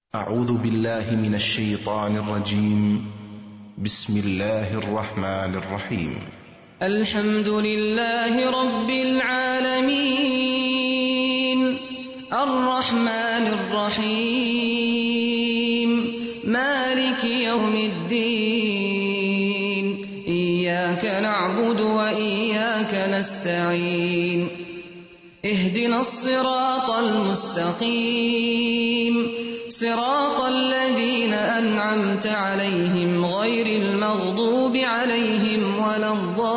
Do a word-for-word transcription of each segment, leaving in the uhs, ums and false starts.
أعوذ بالله من الشيطان الرجيم. بسم الله الرحمن الرحيم. الحمد لله رب العالمين الرحمن الرحيم مالك يوم الدين إياك نعبد وإياك نستعين اهدنا الصراط المستقيم صراط الذين أنعمت عليهم غير المغضوب عليهم ولا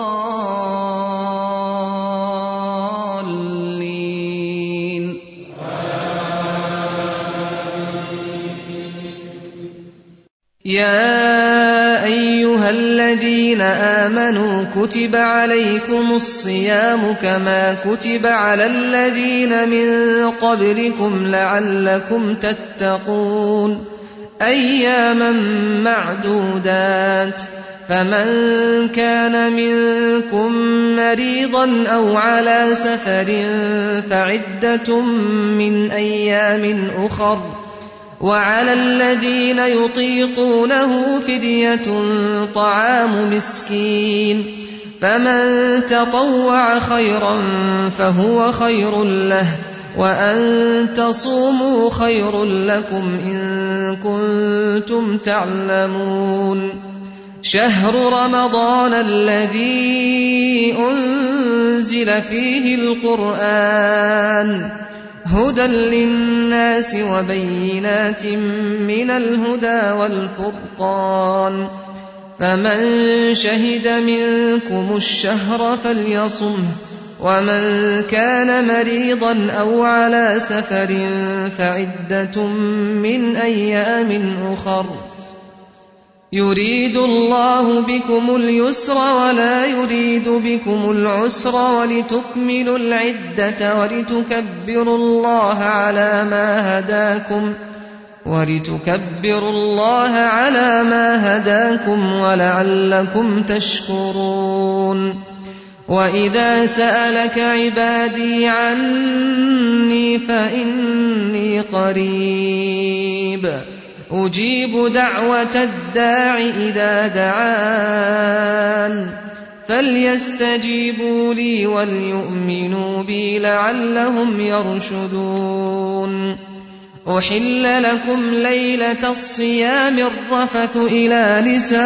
الضالين. يا أيها الذين آمنوا كتب عليكم الصيام كما كتب على الذين من قبلكم لعلكم تتقون أياما معدودات فمن كان منكم مريضا أو على سفر فعدة من أيام أخر وعلى الذين يطيقونه فدية طعام مسكين فمن تطوع خيرا فهو خير له وأن تصوموا خير لكم إن كنتم تعلمون. شهر رمضان الذي أنزل فيه القرآن هدى للناس وبينات من الهدى والفرقان فمن شهد منكم الشهر فليصمه ومن كان مريضا أو على سفر فعدة من أيام أخر يريد الله بكم اليسر ولا يريد بكم العسر ولتكملوا العدة ولتكبروا الله على ما هداكم ولتكبروا الله على ما هداكم ولعلكم تشكرون. وإذا سألك عبادي عني فإني قريب أجيب دعوة الداع إذا دعان فليستجيبوا لي وليؤمنوا بي لعلهم يرشدون. أحل لكم ليلة الصيام الرفث إلى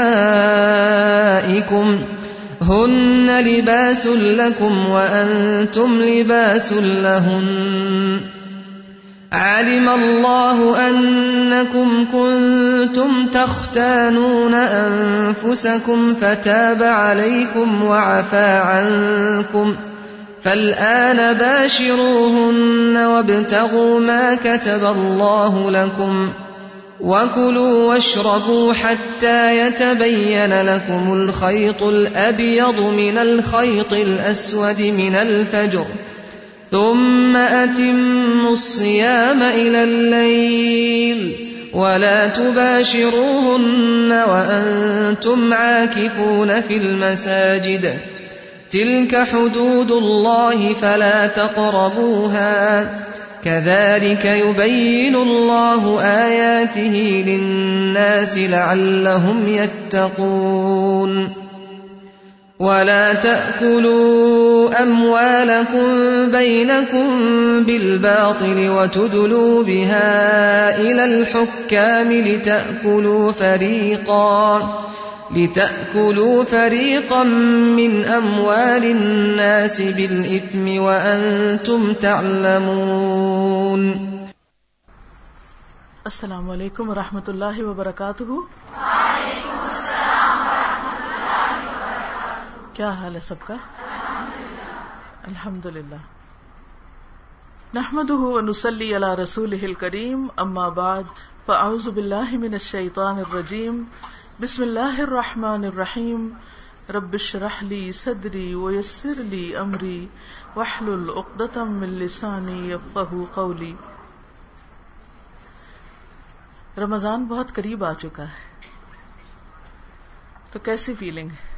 نسائكم هن لباس لكم وأنتم لباس لهن علم الله أنكم كنتم تختانون أنفسكم فتاب عليكم وعفى عنكم فالآن باشروهن وابتغوا ما كتب الله لكم وكلوا واشربوا حتى يتبين لكم الخيط الأبيض من الخيط الأسود من الفجر ثم أتموا الصيام إلى الليل ولا تباشروهن وأنتم عاكفون في المساجد تلك حدود الله فلا تقربوها كذلك يبين الله آياته للناس لعلهم يتقون. ولا تأكلوا أموالكم بينكم بالباطل وتدلوا بها إلى الحكام لتأكلوا فريقا لتأكلوا فريقا من أموال الناس بالإثم وأنتم تعلمون. السلام علیکم ورحمۃ اللہ وبرکاتہ. وعلیکم السلام ورحمۃ اللہ وبرکاتہ. کیا حال ہے سب کا؟ الحمد للہ. نحمده ونصلی علی رسولہ الکریم اما بعد فاعوذ باللہ من الشیطان الرجیم بسم اللہ الرحمن الرحیم رب اشرح لی صدری ویسر لی امری واحلل عقدۃ من لسانی یفقہوا قولی. رمضان بہت قریب آ چکا ہے تو کیسی فیلنگ ہے؟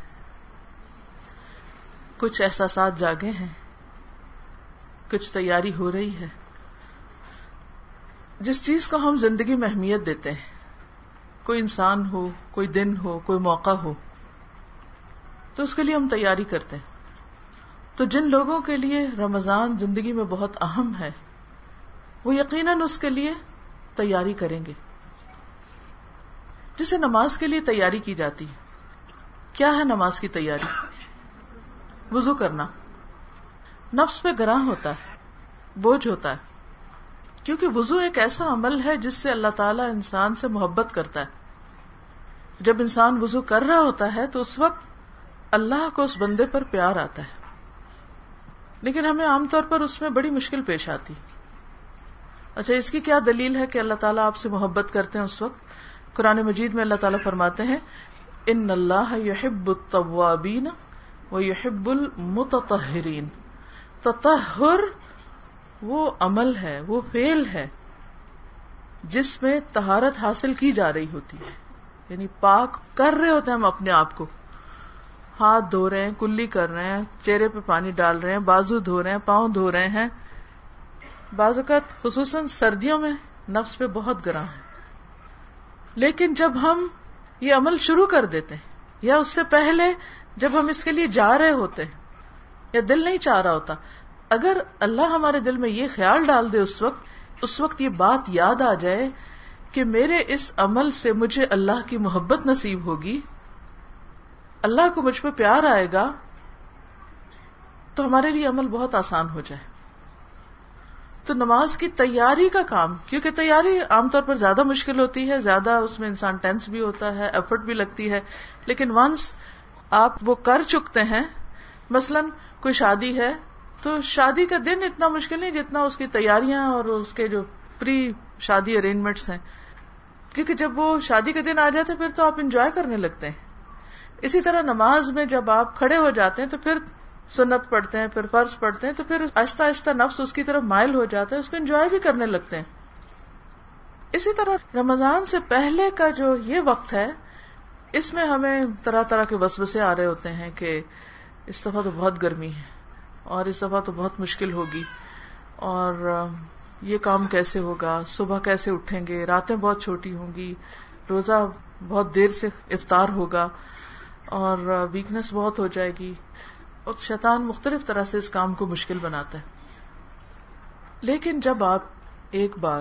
کچھ احساسات جاگے ہیں، کچھ تیاری ہو رہی ہے. جس چیز کو ہم زندگی میں اہمیت دیتے ہیں، کوئی انسان ہو، کوئی دن ہو، کوئی موقع ہو، تو اس کے لیے ہم تیاری کرتے ہیں. تو جن لوگوں کے لیے رمضان زندگی میں بہت اہم ہے وہ یقیناً اس کے لیے تیاری کریں گے. جسے نماز کے لیے تیاری کی جاتی ہے. کیا ہے نماز کی تیاری؟ وضو کرنا. نفس پہ گراں ہوتا ہے، بوجھ ہوتا ہے، کیونکہ وضو ایک ایسا عمل ہے جس سے اللہ تعالیٰ انسان سے محبت کرتا ہے. جب انسان وضو کر رہا ہوتا ہے تو اس وقت اللہ کو اس بندے پر پیار آتا ہے، لیکن ہمیں عام طور پر اس میں بڑی مشکل پیش آتی. اچھا، اس کی کیا دلیل ہے کہ اللہ تعالیٰ آپ سے محبت کرتے ہیں؟ اس وقت قرآن مجید میں اللہ تعالیٰ فرماتے ہیں ان اللہ یحب التوابین ویحب المتطہرین. تطہر وہ عمل ہے، وہ فعل ہے جس میں طہارت حاصل کی جا رہی ہوتی ہے، یعنی پاک کر رہے ہوتے ہیں ہم اپنے آپ کو. ہاتھ دھو رہے ہیں، کلی کر رہے ہیں، چہرے پہ پانی ڈال رہے ہیں، بازو دھو رہے ہیں، پاؤں دھو رہے ہیں. بعض اوقات خصوصاً سردیوں میں نفس پہ بہت گراں ہے، لیکن جب ہم یہ عمل شروع کر دیتے ہیں یا اس سے پہلے جب ہم اس کے لیے جا رہے ہوتے ہیں یا دل نہیں چاہ رہا ہوتا، اگر اللہ ہمارے دل میں یہ خیال ڈال دے اس وقت اس وقت یہ بات یاد آ جائے کہ میرے اس عمل سے مجھے اللہ کی محبت نصیب ہوگی، اللہ کو مجھ پہ پیار آئے گا، تو ہمارے لیے عمل بہت آسان ہو جائے. تو نماز کی تیاری کا کام، کیونکہ تیاری عام طور پر زیادہ مشکل ہوتی ہے، زیادہ اس میں انسان ٹینس بھی ہوتا ہے، ایفرٹ بھی لگتی ہے، لیکن ونس آپ وہ کر چکتے ہیں، مثلا کوئی شادی ہے تو شادی کا دن اتنا مشکل نہیں جتنا اس کی تیاریاں اور اس کے جو پری شادی ارینجمنٹس ہیں، کیونکہ جب وہ شادی کے دن آ جاتے پھر تو آپ انجوائے کرنے لگتے ہیں. اسی طرح نماز میں جب آپ کھڑے ہو جاتے ہیں تو پھر سنت پڑھتے ہیں، پھر فرض پڑھتے ہیں، تو پھر آہستہ آہستہ نفس اس کی طرف مائل ہو جاتا ہے، اس کو انجوائے بھی کرنے لگتے ہیں. اسی طرح رمضان سے پہلے کا جو یہ وقت ہے، اس میں ہمیں طرح طرح کے وسوسے آ رہے ہوتے ہیں کہ اس دفعہ تو بہت گرمی ہے اور اس دفعہ تو بہت مشکل ہوگی، اور یہ کام کیسے ہوگا، صبح کیسے اٹھیں گے، راتیں بہت چھوٹی ہوں گی، روزہ بہت دیر سے افطار ہوگا اور ویکنس بہت ہو جائے گی، اور شیطان مختلف طرح سے اس کام کو مشکل بناتا ہے. لیکن جب آپ ایک بار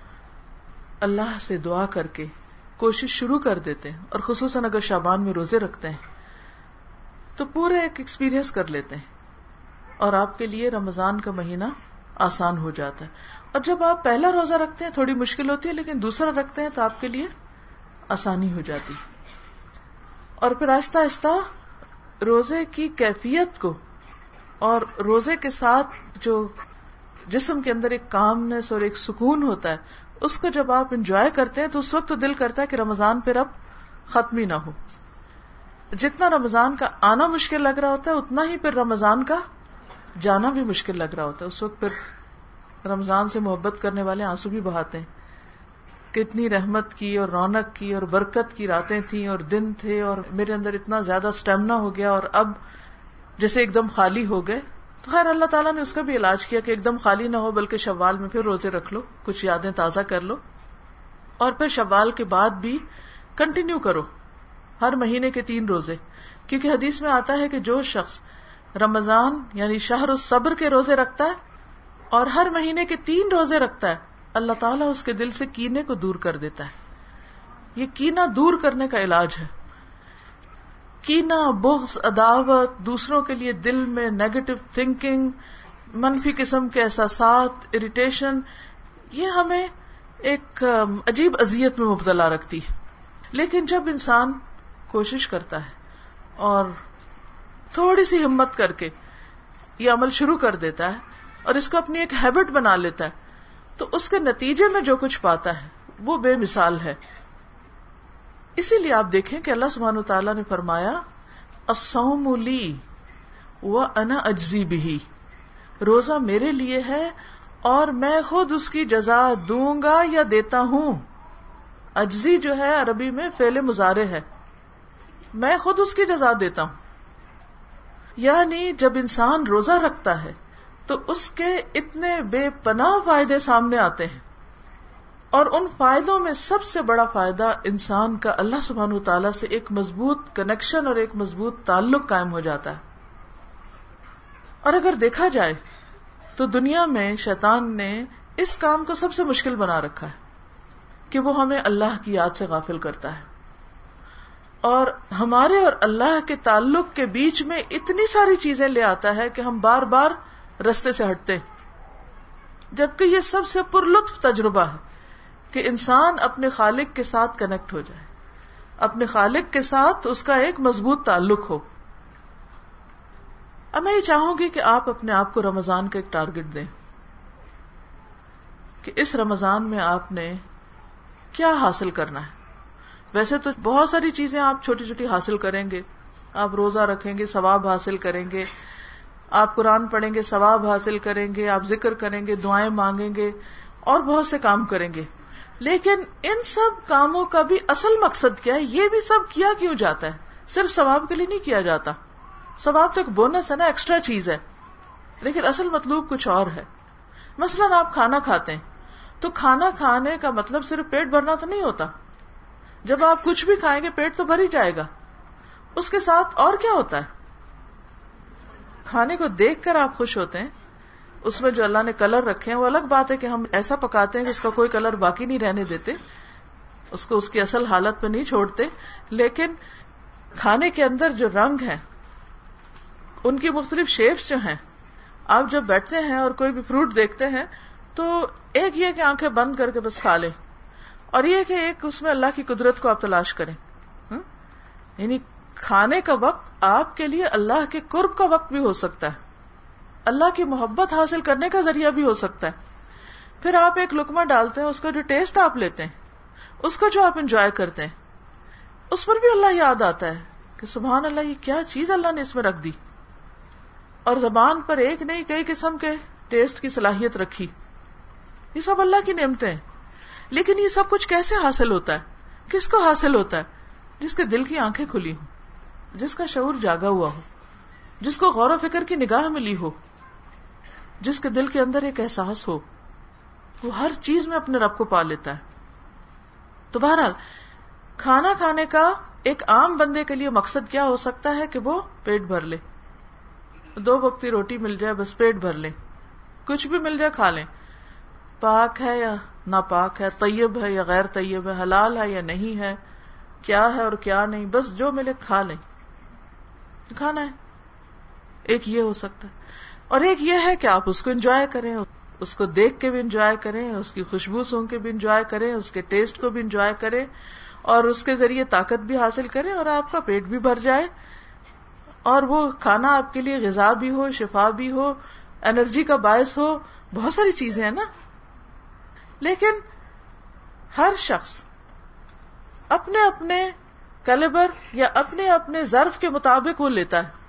اللہ سے دعا کر کے کوشش شروع کر دیتے ہیں، اور خصوصاً اگر شعبان میں روزے رکھتے ہیں تو پورے ایک ایکسپیرینس کر لیتے ہیں اور آپ کے لیے رمضان کا مہینہ آسان ہو جاتا ہے. اور جب آپ پہلا روزہ رکھتے ہیں تھوڑی مشکل ہوتی ہے، لیکن دوسرا رکھتے ہیں تو آپ کے لیے آسانی ہو جاتی. اور پھر آہستہ آہستہ روزے کی کیفیت کو اور روزے کے ساتھ جو جسم کے اندر ایک کامنس اور ایک سکون ہوتا ہے، اس کو جب آپ انجوائے کرتے ہیں تو اس وقت تو دل کرتا ہے کہ رمضان پھر اب ختم ہی نہ ہو. جتنا رمضان کا آنا مشکل لگ رہا ہوتا ہے اتنا ہی پھر رمضان کا جانا بھی مشکل لگ رہا ہوتا ہے. اس وقت پھر رمضان سے محبت کرنے والے آنسو بھی بہاتے ہیں کہ اتنی رحمت کی اور رونق کی اور برکت کی راتیں تھیں اور دن تھے، اور میرے اندر اتنا زیادہ سٹیمنا ہو گیا اور اب جیسے ایک دم خالی ہو گئے. تو خیر اللہ تعالیٰ نے اس کا بھی علاج کیا کہ ایک دم خالی نہ ہو، بلکہ شوال میں پھر روزے رکھ لو، کچھ یادیں تازہ کر لو، اور پھر شوال کے بعد بھی کنٹینیو کرو ہر مہینے کے تین روزے. کیونکہ حدیث میں آتا ہے کہ جو شخص رمضان یعنی شہر الصبر کے روزے رکھتا ہے اور ہر مہینے کے تین روزے رکھتا ہے، اللہ تعالیٰ اس کے دل سے کینے کو دور کر دیتا ہے. یہ کینہ دور کرنے کا علاج ہے. کینہ، بغض، عداوت، دوسروں کے لیے دل میں نیگیٹو تھنکنگ، منفی قسم کے احساسات، اریٹیشن، یہ ہمیں ایک عجیب اذیت میں مبتلا رکھتی ہے. لیکن جب انسان کوشش کرتا ہے اور تھوڑی سی ہمت کر کے یہ عمل شروع کر دیتا ہے اور اس کو اپنی ایک ہیبٹ بنا لیتا ہے، تو اس کے نتیجے میں جو کچھ پاتا ہے وہ بے مثال ہے. اسی لیے آپ دیکھیں کہ اللہ سبحانہ وتعالیٰ نے فرمایا الصوم لی وانا اجزی بہ، روزہ میرے لیے ہے اور میں خود اس کی جزا دوں گا یا دیتا ہوں. اجزی جو ہے عربی میں فعل مضارع ہے، میں خود اس کی جزا دیتا ہوں. یعنی جب انسان روزہ رکھتا ہے تو اس کے اتنے بے پناہ فائدے سامنے آتے ہیں اور ان فائدوں میں سب سے بڑا فائدہ انسان کا اللہ سبحانہ وتعالیٰ سے ایک مضبوط کنیکشن اور ایک مضبوط تعلق قائم ہو جاتا ہے۔ اور اگر دیکھا جائے تو دنیا میں شیطان نے اس کام کو سب سے مشکل بنا رکھا ہے کہ وہ ہمیں اللہ کی یاد سے غافل کرتا ہے، اور ہمارے اور اللہ کے تعلق کے بیچ میں اتنی ساری چیزیں لے آتا ہے کہ ہم بار بار رستے سے ہٹتے، جبکہ یہ سب سے پرلطف تجربہ ہے کہ انسان اپنے خالق کے ساتھ کنیکٹ ہو جائے، اپنے خالق کے ساتھ اس کا ایک مضبوط تعلق ہو۔ اب میں یہ چاہوں گی کہ آپ اپنے آپ کو رمضان کا ایک ٹارگٹ دیں کہ اس رمضان میں آپ نے کیا حاصل کرنا ہے۔ ویسے تو بہت ساری چیزیں آپ چھوٹی چھوٹی حاصل کریں گے، آپ روزہ رکھیں گے ثواب حاصل کریں گے، آپ قرآن پڑھیں گے ثواب حاصل کریں گے، آپ ذکر کریں گے، دعائیں مانگیں گے اور بہت سے کام کریں گے، لیکن ان سب کاموں کا بھی اصل مقصد کیا ہے؟ یہ بھی سب کیا کیوں جاتا ہے؟ صرف ثواب کے لیے نہیں کیا جاتا، ثواب تو ایک بونس ہے نا، ایکسٹرا چیز ہے، لیکن اصل مطلوب کچھ اور ہے۔ مثلاً آپ کھانا کھاتے ہیں تو کھانا کھانے کا مطلب صرف پیٹ بھرنا تو نہیں ہوتا، جب آپ کچھ بھی کھائیں گے پیٹ تو بھر ہی جائے گا، اس کے ساتھ اور کیا ہوتا ہے؟ کھانے کو دیکھ کر آپ خوش ہوتے ہیں، اس میں جو اللہ نے کلر رکھے ہیں وہ الگ بات ہے کہ ہم ایسا پکاتے ہیں کہ اس کا کوئی کلر باقی نہیں رہنے دیتے، اس کو اس کی اصل حالت پہ نہیں چھوڑتے، لیکن کھانے کے اندر جو رنگ ہیں ان کی مختلف شیپس جو ہیں، آپ جب بیٹھتے ہیں اور کوئی بھی فروٹ دیکھتے ہیں تو ایک یہ کہ آنکھیں بند کر کے بس کھا لیں، اور یہ کہ ایک اس میں اللہ کی قدرت کو آپ تلاش کریں، یعنی کھانے کا وقت آپ کے لیے اللہ کے قرب کا وقت بھی ہو سکتا ہے، اللہ کی محبت حاصل کرنے کا ذریعہ بھی ہو سکتا ہے۔ پھر آپ ایک لقمہ ڈالتے ہیں، اس کا جو ٹیسٹ آپ لیتے ہیں، اس کو جو آپ انجوائے کرتے ہیں، اس پر بھی اللہ یاد آتا ہے کہ سبحان اللہ یہ کیا چیز اللہ نے اس میں رکھ دی، اور زبان پر ایک نہیں کئی قسم کے ٹیسٹ کی صلاحیت رکھی۔ یہ سب اللہ کی نعمتیں ہیں، لیکن یہ سب کچھ کیسے حاصل ہوتا ہے؟ کس کو حاصل ہوتا ہے؟ جس کے دل کی آنکھیں کھلی ہوں، جس کا شعور جاگا ہوا ہو، جس کو غور و فکر کی نگاہ ملی ہو، جس کے دل کے اندر ایک احساس ہو، وہ ہر چیز میں اپنے رب کو پا لیتا ہے۔ تو بہرحال کھانا کھانے کا ایک عام بندے کے لیے مقصد کیا ہو سکتا ہے کہ وہ پیٹ بھر لے، دو وقتی روٹی مل جائے بس پیٹ بھر لے، کچھ بھی مل جائے کھا لیں، پاک ہے یا ناپاک ہے، طیب ہے یا غیر طیب ہے، حلال ہے یا نہیں ہے، کیا ہے اور کیا نہیں، بس جو ملے کھا لیں، کھانا ہے۔ ایک یہ ہو سکتا ہے، اور ایک یہ ہے کہ آپ اس کو انجوائے کریں، اس کو دیکھ کے بھی انجوائے کریں، اس کی خوشبو سونگھ کے بھی انجوائے کریں، اس کے ٹیسٹ کو بھی انجوائے کریں، اور اس کے ذریعے طاقت بھی حاصل کریں، اور آپ کا پیٹ بھی بھر جائے، اور وہ کھانا آپ کے لیے غذا بھی ہو، شفا بھی ہو، انرجی کا باعث ہو، بہت ساری چیزیں ہیں نا۔ لیکن ہر شخص اپنے اپنے کیلیبر یا اپنے اپنے ظرف کے مطابق وہ لیتا ہے۔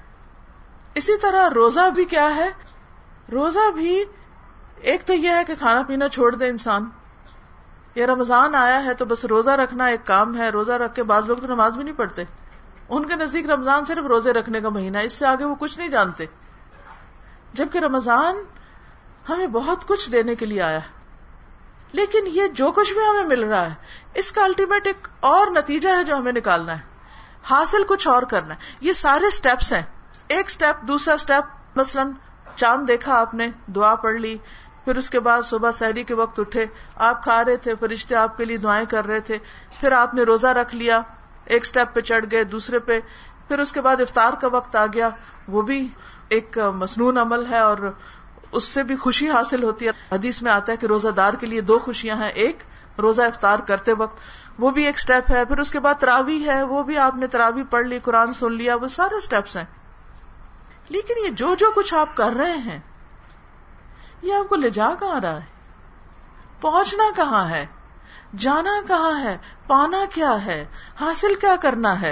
اسی طرح روزہ بھی کیا ہے؟ روزہ بھی ایک تو یہ ہے کہ کھانا پینا چھوڑ دے انسان، یا رمضان آیا ہے تو بس روزہ رکھنا ایک کام ہے، روزہ رکھ کے بعض لوگ تو نماز بھی نہیں پڑھتے، ان کے نزدیک رمضان صرف روزے رکھنے کا مہینہ ہے، اس سے آگے وہ کچھ نہیں جانتے، جبکہ رمضان ہمیں بہت کچھ دینے کے لیے آیا ہے۔ لیکن یہ جو کچھ بھی ہمیں مل رہا ہے اس کا الٹیمیٹ ایک اور نتیجہ ہے جو ہمیں نکالنا ہے، حاصل کچھ اور کرنا ہے۔ یہ سارے سٹیپس ہیں، ایک سٹیپ دوسرا سٹیپ، مثلاً چاند دیکھا آپ نے، دعا پڑھ لی، پھر اس کے بعد صبح سحری کے وقت اٹھے، آپ کھا رہے تھے، فرشتے آپ کے لیے دعائیں کر رہے تھے، پھر آپ نے روزہ رکھ لیا، ایک سٹیپ پہ چڑھ گئے، دوسرے پہ، پھر اس کے بعد افطار کا وقت آ گیا، وہ بھی ایک مسنون عمل ہے اور اس سے بھی خوشی حاصل ہوتی ہے۔ حدیث میں آتا ہے کہ روزہ دار کے لیے دو خوشیاں ہیں، ایک روزہ افطار کرتے وقت، وہ بھی ایک سٹیپ ہے، پھر اس کے بعد تراویح ہے، وہ بھی آپ نے تراویح پڑھ لی، قرآن سن لیا، وہ سارے سٹیپس ہیں۔ لیکن یہ جو جو کچھ آپ کر رہے ہیں یہ آپ کو لے جا کہاں رہا ہے؟ پہنچنا کہاں ہے؟ جانا کہاں ہے؟ پانا کیا ہے؟ حاصل کیا کرنا ہے؟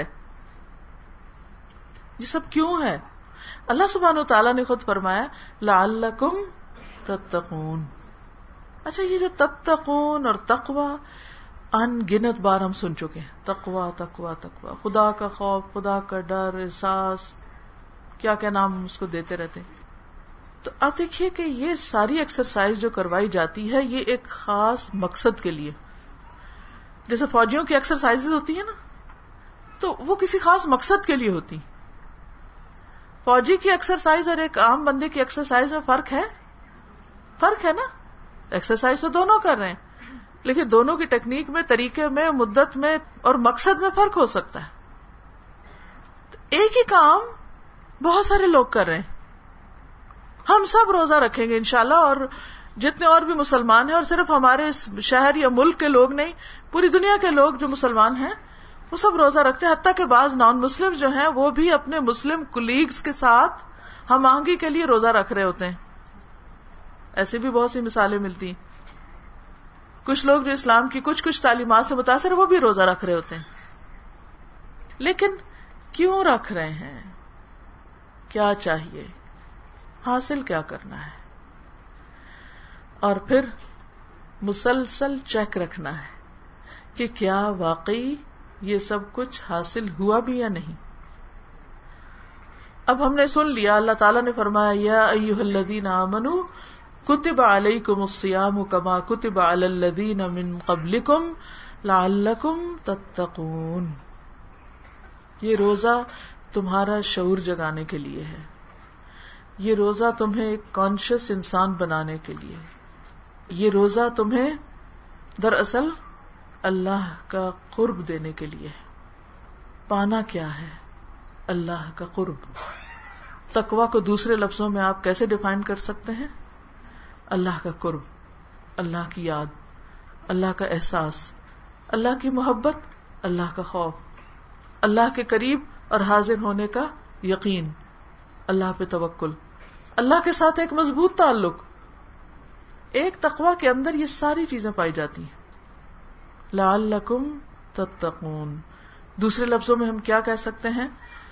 یہ سب کیوں ہے؟ اللہ سبحانہ وتعالیٰ نے خود فرمایا لعلکم تتقون۔ اچھا، یہ جو تتقون اور تقوی ان گنت بار ہم سن چکے ہیں، تقوی تقوی تقوی، خدا کا خوف، خدا کا ڈر، احساس، کیا کیا نام اس کو دیتے رہتے ہیں۔ تو آپ دیکھیے کہ یہ ساری ایکسرسائز جو کروائی جاتی ہے یہ ایک خاص مقصد کے لیے، جیسے فوجیوں کی ایکسرسائز ہوتی ہیں نا، تو وہ کسی خاص مقصد کے لیے ہوتی. فوجی کی ایکسرسائز اور ایک عام بندے کی ایکسرسائز میں فرق ہے فرق ہے نا. ایکسرسائز تو دونوں کر رہے ہیں، لیکن دونوں کی ٹیکنیک میں، طریقے میں، مدت میں اور مقصد میں فرق ہو سکتا ہے. تو ایک ہی کام بہت سارے لوگ کر رہے ہیں. ہم سب روزہ رکھیں گے انشاءاللہ، اور جتنے اور بھی مسلمان ہیں، اور صرف ہمارے اس شہر یا ملک کے لوگ نہیں، پوری دنیا کے لوگ جو مسلمان ہیں وہ سب روزہ رکھتے ہیں. حتیٰ کہ بعض نان مسلم جو ہیں وہ بھی اپنے مسلم کولیگز کے ساتھ ہم آہنگی کے لیے روزہ رکھ رہے ہوتے ہیں. ایسی بھی بہت سی مثالیں ملتی ہیں. کچھ لوگ جو اسلام کی کچھ کچھ تعلیمات سے متاثر وہ بھی روزہ رکھ رہے ہوتے ہیں. لیکن کیوں رکھ رہے ہیں؟ کیا چاہیے؟ حاصل کیا کرنا ہے؟ اور پھر مسلسل چیک رکھنا ہے کہ کیا واقعی یہ سب کچھ حاصل ہوا بھی یا نہیں. اب ہم نے سن لیا، اللہ تعالیٰ نے فرمایا یا ایھا الذین آمنوا کتب علیکم الصیام کما کتب علی الذین من قبلکم لعلکم تتقون. یہ روزہ تمہارا شعور جگانے کے لیے ہے، یہ روزہ تمہیں ایک کانشیس انسان بنانے کے لیے، یہ روزہ تمہیں دراصل اللہ کا قرب دینے کے لیے. پانا کیا ہے؟ اللہ کا قرب. تقویٰ کو دوسرے لفظوں میں آپ کیسے ڈیفائن کر سکتے ہیں؟ اللہ کا قرب، اللہ کی یاد، اللہ کا احساس، اللہ کی محبت، اللہ کا خوف، اللہ کے قریب اور حاضر ہونے کا یقین، اللہ پہ توکل، اللہ کے ساتھ ایک مضبوط تعلق. ایک تقویٰ کے اندر یہ ساری چیزیں پائی جاتی ہیں. لعلکم تتقون. دوسرے لفظوں میں ہم کیا کہہ سکتے ہیں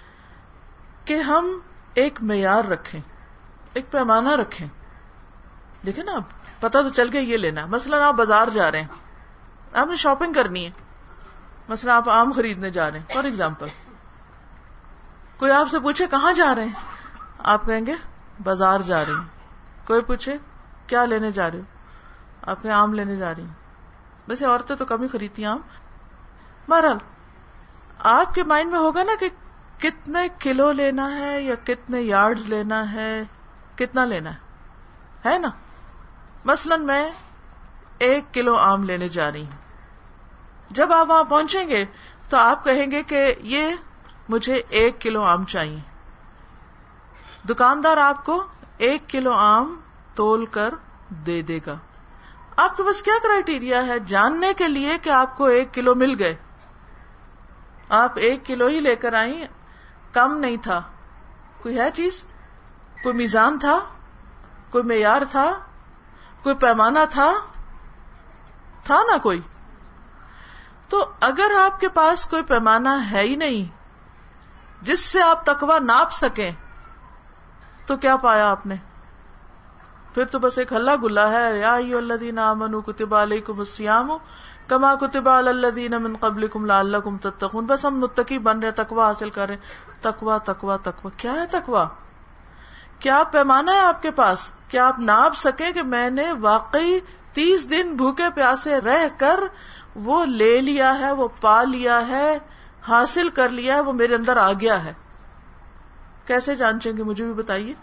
کہ ہم ایک معیار رکھیں، ایک پیمانہ رکھیں. دیکھیں نا، آپ پتہ تو چل گیا یہ لینا. مثلا آپ بازار جا رہے ہیں، آپ نے شاپنگ کرنی ہے. مثلا آپ آم خریدنے جا رہے ہیں فار ایگزامپل. کوئی آپ سے پوچھے کہاں جا رہے ہیں، آپ کہیں گے بازار جا رہے ہیں. کوئی پوچھے کیا لینے جا رہے ہو، آپ کہیں آم لینے جا رہی ہیں. ویسے عورتیں تو کم ہی خریدتی ہیں آم. بہرحال آپ کے مائنڈ میں ہوگا نا کہ کتنے کلو لینا ہے یا کتنے یارڈز لینا ہے، کتنا لینا ہے ہے نا. مثلا میں ایک کلو آم لینے جا رہی ہوں. جب آپ وہاں پہنچیں گے تو آپ کہیں گے کہ یہ مجھے ایک کلو آم چاہیے. دکاندار آپ کو ایک کلو آم تول کر دے دے گا. آپ کے پاس کیا کرائیٹیریا ہے جاننے کے لیے کہ آپ کو ایک کلو مل گئے؟ آپ ایک کلو ہی لے کر آئیں، کم نہیں تھا. کوئی ہے چیز، کوئی میزان تھا، کوئی معیار تھا، کوئی پیمانہ تھا تھا نا کوئی. تو اگر آپ کے پاس کوئی پیمانہ ہے ہی نہیں جس سے آپ تقویٰ ناپ سکیں تو کیا پایا آپ نے؟ پھر تو بس ایک ہلا گلا ہے. یا ایھا الذین آمنوا کتب علیکم الصیام کما کتب علی الذین من قبلکم لعلکم تتقون. بس ہم متقی بن رہے، تقویٰ حاصل کر رہے. تقویٰ تقویٰ تقویٰ کیا ہے تقویٰ؟ کیا پیمانہ ہے آپ کے پاس؟ کیا آپ ناپ سکیں کہ میں نے واقعی تیس دن بھوکے پیاسے رہ کر وہ لے لیا ہے، وہ پا لیا ہے، حاصل کر لیا ہے، وہ میرے اندر آ گیا ہے؟ کیسے جانچیں گے؟ مجھے بھی بتائیے.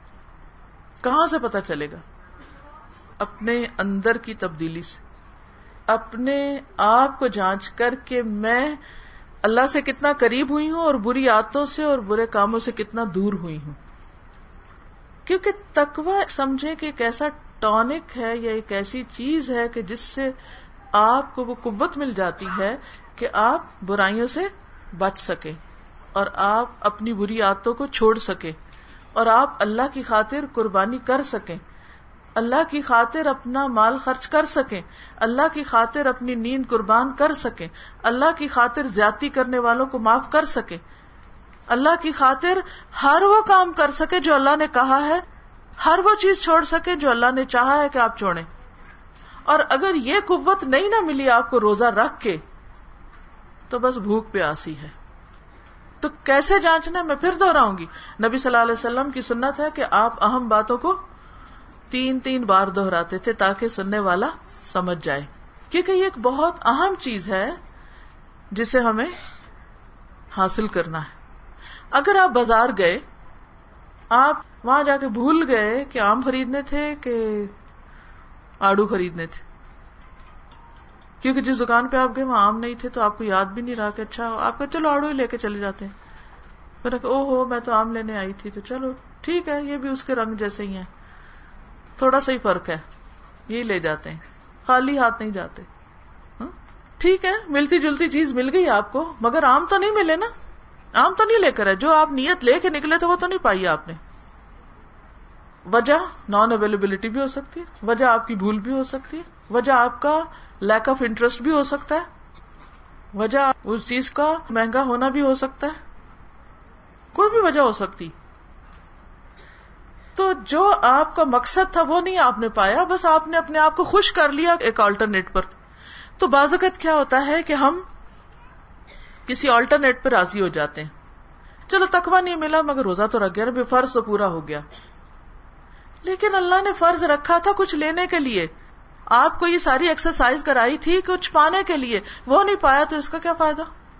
کہاں سے پتا چلے گا؟ اپنے اندر کی تبدیلی سے، اپنے آپ کو جانچ کر کہ میں اللہ سے کتنا قریب ہوئی ہوں اور بری عادتوں سے اور برے کاموں سے کتنا دور ہوئی ہوں. کیونکہ تقویٰ سمجھے کہ ایک ایسا ٹونک ہے یا ایک ایسی چیز ہے کہ جس سے آپ کو وہ قوت مل جاتی ہے کہ آپ برائیوں سے بچ سکے اور آپ اپنی بری عادتوں کو چھوڑ سکے اور آپ اللہ کی خاطر قربانی کر سکیں، اللہ کی خاطر اپنا مال خرچ کر سکیں، اللہ کی خاطر اپنی نیند قربان کر سکیں، اللہ کی خاطر زیادتی کرنے والوں کو معاف کر سکیں، اللہ کی خاطر ہر وہ کام کر سکے جو اللہ نے کہا ہے، ہر وہ چیز چھوڑ سکے جو اللہ نے چاہا ہے کہ آپ چھوڑیں. اور اگر یہ قوت نہیں نہ ملی آپ کو روزہ رکھ کے تو بس بھوک پیاسی ہے. تو کیسے جانچنا ہے؟ میں پھر دوہراؤں گی، نبی صلی اللہ علیہ وسلم کی سنت ہے کہ آپ اہم باتوں کو تین تین بار دہراتے تھے تاکہ سننے والا سمجھ جائے، کیونکہ یہ ایک بہت اہم چیز ہے جسے ہمیں حاصل کرنا ہے۔ اگر آپ بازار گئے، آپ وہاں جا کے بھول گئے کہ آم خریدنے تھے کہ آڑو خریدنے تھے، کیونکہ جس دکان پہ آپ گئے وہاں آم نہیں تھے تو آپ کو یاد بھی نہیں رہا کہ اچھا آپ کو چلو آڑو ہی لے کے چلے جاتے ہیں، پھر او ہو میں تو آم لینے آئی تھی، تو چلو ٹھیک ہے یہ بھی اس کے رنگ جیسے ہی ہیں، تھوڑا سا ہی فرق ہے، یہی لے جاتے ہیں، خالی ہاتھ نہیں جاتے۔ ٹھیک ہے ملتی جلتی چیز مل گئی آپ کو، مگر آم تو نہیں ملے نا، آم تو نہیں لے کر ہے، جو آپ نیت لے کے نکلے تو وہ تو نہیں پائی آپ نے۔ وجہ نان اویلیبلٹی بھی ہو سکتی ہے، وجہ آپ کی بھول بھی ہو سکتی ہے، وجہ آپ کا لیک آف انٹرسٹ بھی ہو سکتا ہے، وجہ اس چیز کا مہنگا ہونا بھی ہو سکتا ہے، کوئی بھی وجہ ہو سکتی۔ تو جو آپ کا مقصد تھا وہ نہیں آپ نے پایا، بس آپ نے اپنے آپ کو خوش کر لیا ایک آلٹرنیٹ پر۔ تو بعض اوقات کیا ہوتا ہے کہ ہم کسی آلٹرنیٹ پر راضی ہو جاتے ہیں، چلو تقویٰ نہیں ملا مگر روزہ تو رکھ گیا نا، فرض تو پورا ہو گیا۔ لیکن اللہ نے فرض رکھا تھا کچھ لینے کے لیے، آپ کو یہ ساری ایکسرسائز کرائی تھی کچھ پانے کے لیے، وہ نہیں پایا تو اس کا کیا فائدہ؟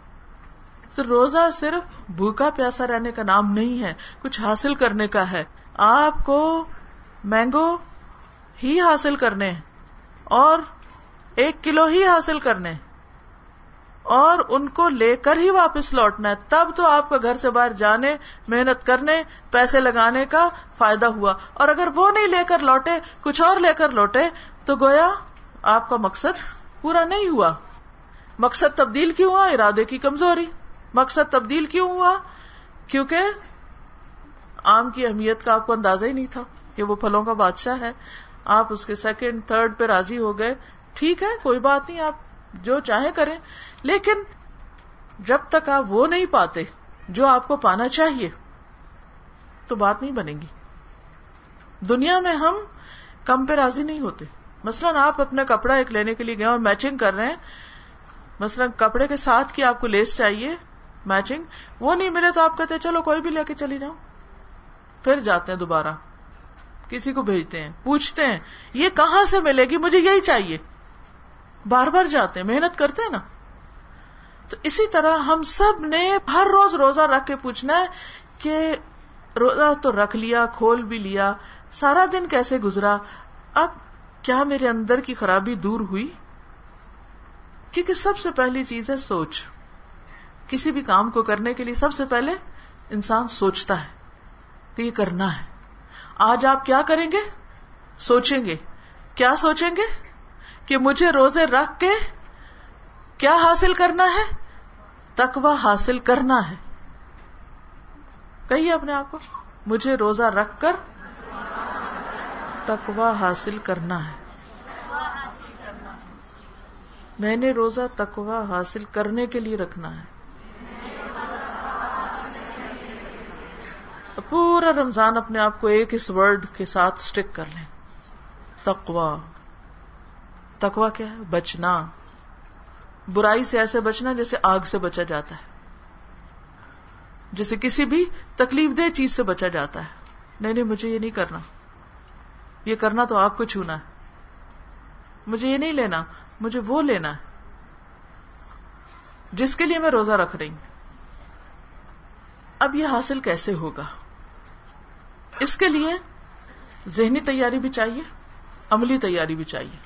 تو روزہ صرف بھوکا پیاسا رہنے کا نام نہیں ہے، کچھ حاصل کرنے کا ہے۔ آپ کو مینگو ہی حاصل کرنے ہیں اور ایک کلو ہی حاصل کرنے ہیں اور ان کو لے کر ہی واپس لوٹنا ہے، تب تو آپ کا گھر سے باہر جانے، محنت کرنے، پیسے لگانے کا فائدہ ہوا۔ اور اگر وہ نہیں لے کر لوٹے، کچھ اور لے کر لوٹے، تو گویا آپ کا مقصد پورا نہیں ہوا۔ مقصد تبدیل کیوں ہوا؟ ارادے کی کمزوری۔ مقصد تبدیل کیوں ہوا؟ کیونکہ آم کی اہمیت کا آپ کو اندازہ ہی نہیں تھا کہ وہ پھلوں کا بادشاہ ہے، آپ اس کے سیکنڈ تھرڈ پہ راضی ہو گئے۔ ٹھیک ہے کوئی بات نہیں، آپ جو چاہیں کریں، لیکن جب تک آپ وہ نہیں پاتے جو آپ کو پانا چاہیے تو بات نہیں بنے گی۔ دنیا میں ہم کم پہ راضی نہیں ہوتے۔ مثلاً آپ اپنا کپڑا ایک لینے کے لیے گئے اور میچنگ کر رہے ہیں، مثلاً کپڑے کے ساتھ کی آپ کو لیس چاہیے میچنگ، وہ نہیں ملے تو آپ کہتے ہیں چلو کوئی بھی لے کے چلی جاؤ، پھر جاتے ہیں دوبارہ کسی کو بھیجتے ہیں، پوچھتے ہیں یہ کہاں سے ملے گی، مجھے یہی چاہیے، بار بار جاتے ہیں، محنت کرتے ہیں نا۔ تو اسی طرح ہم سب نے ہر روز روزہ رکھ کے پوچھنا ہے کہ روزہ تو رکھ لیا، کھول بھی لیا، سارا دن کیسے گزرا، اب کیا میرے اندر کی خرابی دور ہوئی؟ کیونکہ سب سے پہلی چیز ہے سوچ۔ کسی بھی کام کو کرنے کے لیے سب سے پہلے انسان سوچتا ہے کہ یہ کرنا ہے۔ آج آپ کیا کریں گے؟ سوچیں گے۔ کیا سوچیں گے؟ کہ مجھے روزے رکھ کے کیا حاصل کرنا ہے؟ تقویٰ حاصل کرنا ہے۔ کہیے اپنے آپ کو، مجھے روزہ رکھ کر تقویٰ حاصل کرنا ہے۔ میں نے روزہ تقویٰ حاصل کرنے کے لیے رکھنا ہے۔ پورا رمضان اپنے آپ کو ایک اس ورڈ کے ساتھ سٹک کر لیں، تقویٰ۔ تقویٰ کیا ہے؟ بچنا، برائی سے ایسے بچنا جیسے آگ سے بچا جاتا ہے، جیسے کسی بھی تکلیف دہ چیز سے بچا جاتا ہے۔ نہیں نہیں مجھے یہ نہیں کرنا، یہ کرنا تو آگ کو چھونا ہے، مجھے یہ نہیں لینا، مجھے وہ لینا ہے جس کے لیے میں روزہ رکھ رہی ہوں۔ اب یہ حاصل کیسے ہوگا؟ اس کے لیے ذہنی تیاری بھی چاہیے، عملی تیاری بھی چاہیے۔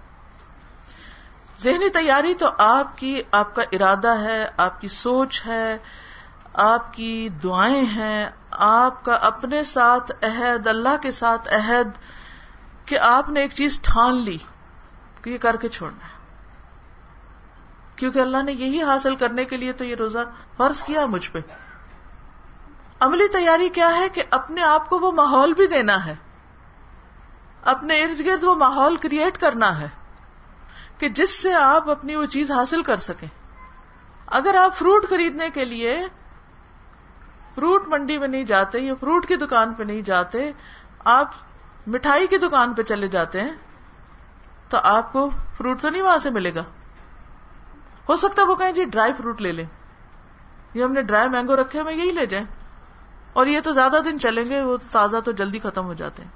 ذہنی تیاری تو آپ کی آپ کا ارادہ ہے، آپ کی سوچ ہے، آپ کی دعائیں ہیں، آپ کا اپنے ساتھ عہد، اللہ کے ساتھ عہد کہ آپ نے ایک چیز ٹھان لی کہ یہ کر کے چھوڑنا ہے، کیونکہ اللہ نے یہی حاصل کرنے کے لیے تو یہ روزہ فرض کیا مجھ پہ۔ عملی تیاری کیا ہے کہ اپنے آپ کو وہ ماحول بھی دینا ہے، اپنے ارد گرد وہ ماحول کریٹ کرنا ہے کہ جس سے آپ اپنی وہ چیز حاصل کر سکیں۔ اگر آپ فروٹ خریدنے کے لیے فروٹ منڈی میں نہیں جاتے یا فروٹ کی دکان پہ نہیں جاتے، آپ مٹھائی کی دکان پہ چلے جاتے ہیں، تو آپ کو فروٹ تو نہیں وہاں سے ملے گا۔ ہو سکتا ہے وہ کہیں جی ڈرائی فروٹ لے لیں، یہ ہم نے ڈرائی مینگو رکھے ہیں یہی لے جائیں, اور یہ تو زیادہ دن چلیں گے, وہ تازہ تو جلدی ختم ہو جاتے ہیں.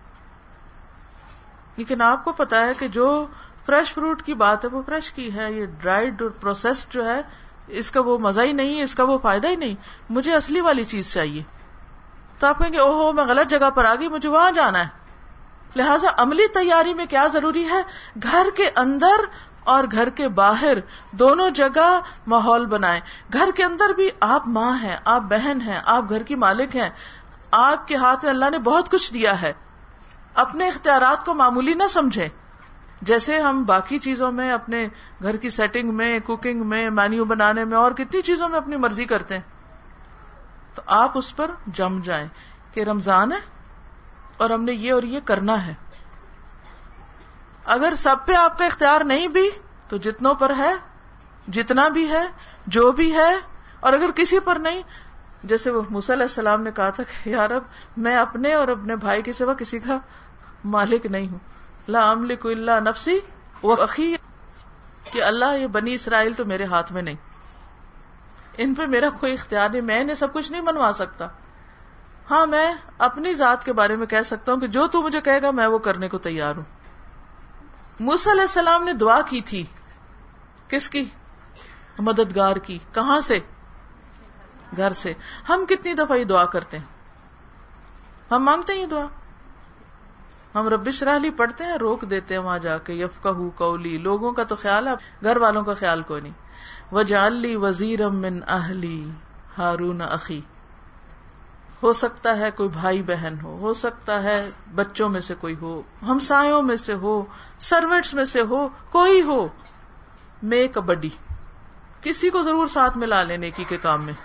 لیکن آپ کو پتا ہے کہ جو فریش فروٹ کی بات ہے وہ فریش کی ہے, یہ ڈرائیڈ اور پروسیسڈ جو ہے اس کا وہ مزہ ہی نہیں ہے, اس کا وہ فائدہ ہی نہیں. مجھے اصلی والی چیز چاہیے. تو آپ کہیں گے اوہ میں غلط جگہ پر آ گئی, مجھے وہاں جانا ہے. لہٰذا عملی تیاری میں کیا ضروری ہے؟ گھر کے اندر اور گھر کے باہر دونوں جگہ ماحول بنائیں. گھر کے اندر بھی آپ ماں ہیں, آپ بہن ہیں, آپ گھر کی مالک ہیں, آپ کے ہاتھ میں اللہ نے بہت کچھ دیا ہے. اپنے اختیارات کو معمولی نہ سمجھیں. جیسے ہم باقی چیزوں میں, اپنے گھر کی سیٹنگ میں, کوکنگ میں, مینیو بنانے میں اور کتنی چیزوں میں اپنی مرضی کرتے ہیں, تو آپ اس پر جم جائیں کہ رمضان ہے اور ہم نے یہ اور یہ کرنا ہے. اگر سب پہ آپ کا اختیار نہیں بھی تو جتنوں پر ہے, جتنا بھی ہے, جو بھی ہے, اور اگر کسی پر نہیں, جیسے وہ موسیٰ علیہ السلام نے کہا تھا کہ یا رب میں اپنے اور اپنے بھائی کے سوا کسی کا مالک نہیں ہوں, لا املک الا نفسی و اخی, کہ اللہ یہ بنی اسرائیل تو میرے ہاتھ میں نہیں, ان پہ میرا کوئی اختیار نہیں, میں انہیں سب کچھ نہیں منوا سکتا. ہاں میں اپنی ذات کے بارے میں کہہ سکتا ہوں کہ جو تو مجھے کہے گا میں وہ کرنے کو تیار ہوں. موسیٰ علیہ السلام نے دعا کی تھی, کس کی؟ مددگار کی. کہاں سے؟ گھر سے. ہم کتنی دفعہ یہ دعا کرتے ہیں؟ ہم مانگتے ہیں یہ دعا, ہم رب اشرح لی پڑھتے ہیں, روک دیتے ہیں وہاں جا کے یفقہوا قولی. لوگوں کا تو خیال ہے, گھر والوں کا خیال کوئی نہیں. وجعل لی وزیرا من اہلی ہارون اخی. ہو سکتا ہے کوئی بھائی بہن ہو, ہو سکتا ہے بچوں میں سے کوئی ہو, ہمسایوں میں سے ہو, سروینٹس میں سے ہو, کوئی ہو. میک اے بڈی, کسی کو ضرور ساتھ ملا لیں نیکی کے کام میں,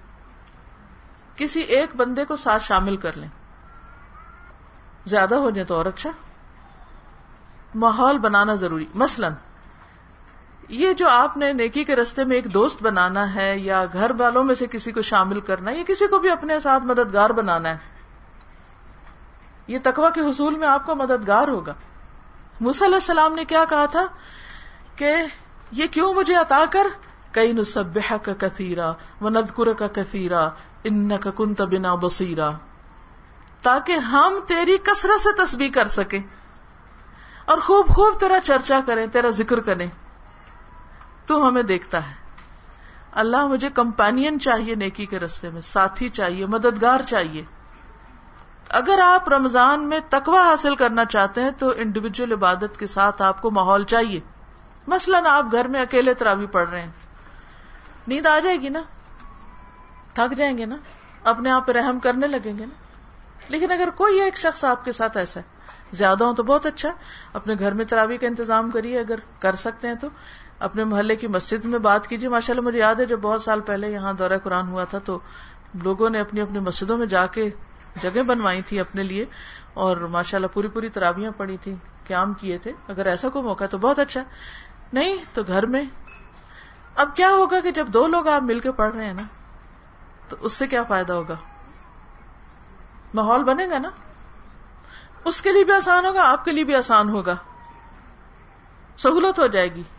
کسی ایک بندے کو ساتھ شامل کر لیں. زیادہ ہو جائے تو اور اچھا. ماحول بنانا ضروری. مثلاً یہ جو آپ نے نیکی کے رستے میں ایک دوست بنانا ہے, یا گھر والوں میں سے کسی کو شامل کرنا ہے, یا کسی کو بھی اپنے ساتھ مددگار بنانا ہے, یہ تقویٰ کے حصول میں آپ کو مددگار ہوگا. موسیٰ علیہ السلام نے کیا کہا تھا کہ یہ کیوں مجھے عطا کر, کئی نسبحک کثیرا ونذکرک کثیرا انک کنت بنا بصیرا, تاکہ ہم تیری کثرت سے تسبیح کر سکیں اور خوب خوب تیرا چرچا کریں, تیرا ذکر کریں. تو ہمیں دیکھتا ہے. اللہ مجھے کمپینین چاہیے نیکی کے راستے میں, ساتھی چاہیے, مددگار چاہیے. اگر آپ رمضان میں تقوی حاصل کرنا چاہتے ہیں تو انڈیویجول عبادت کے ساتھ آپ کو ماحول چاہیے. مثلاً آپ گھر میں اکیلے تراویح پڑھ رہے ہیں, نیند آ جائے گی نا, تھک جائیں گے نا, اپنے آپ پہ رحم کرنے لگیں گے نا. لیکن اگر کوئی ایک شخص آپ کے ساتھ ایسا ہے, زیادہ ہو تو بہت اچھا, اپنے گھر میں تراویح کا انتظام کریے, اگر کر سکتے ہیں تو اپنے محلے کی مسجد میں بات کیجیے. ماشاءاللہ مجھے یاد ہے جب بہت سال پہلے یہاں دورہ قرآن ہوا تھا تو لوگوں نے اپنی اپنی مسجدوں میں جا کے جگہ بنوائی تھی اپنے لیے, اور ماشاءاللہ پوری پوری تراویحاں پڑھی تھی, قیام کیے تھے. اگر ایسا کوئی موقع تو بہت اچھا, نہیں تو گھر میں. اب کیا ہوگا کہ جب دو لوگ آپ مل کے پڑھ رہے ہیں نا, تو اس سے کیا فائدہ ہوگا؟ ماحول بنے گا نا, اس کے لیے بھی آسان ہوگا, آپ کے لیے بھی آسان ہوگا, سہولت ہو جائے گی.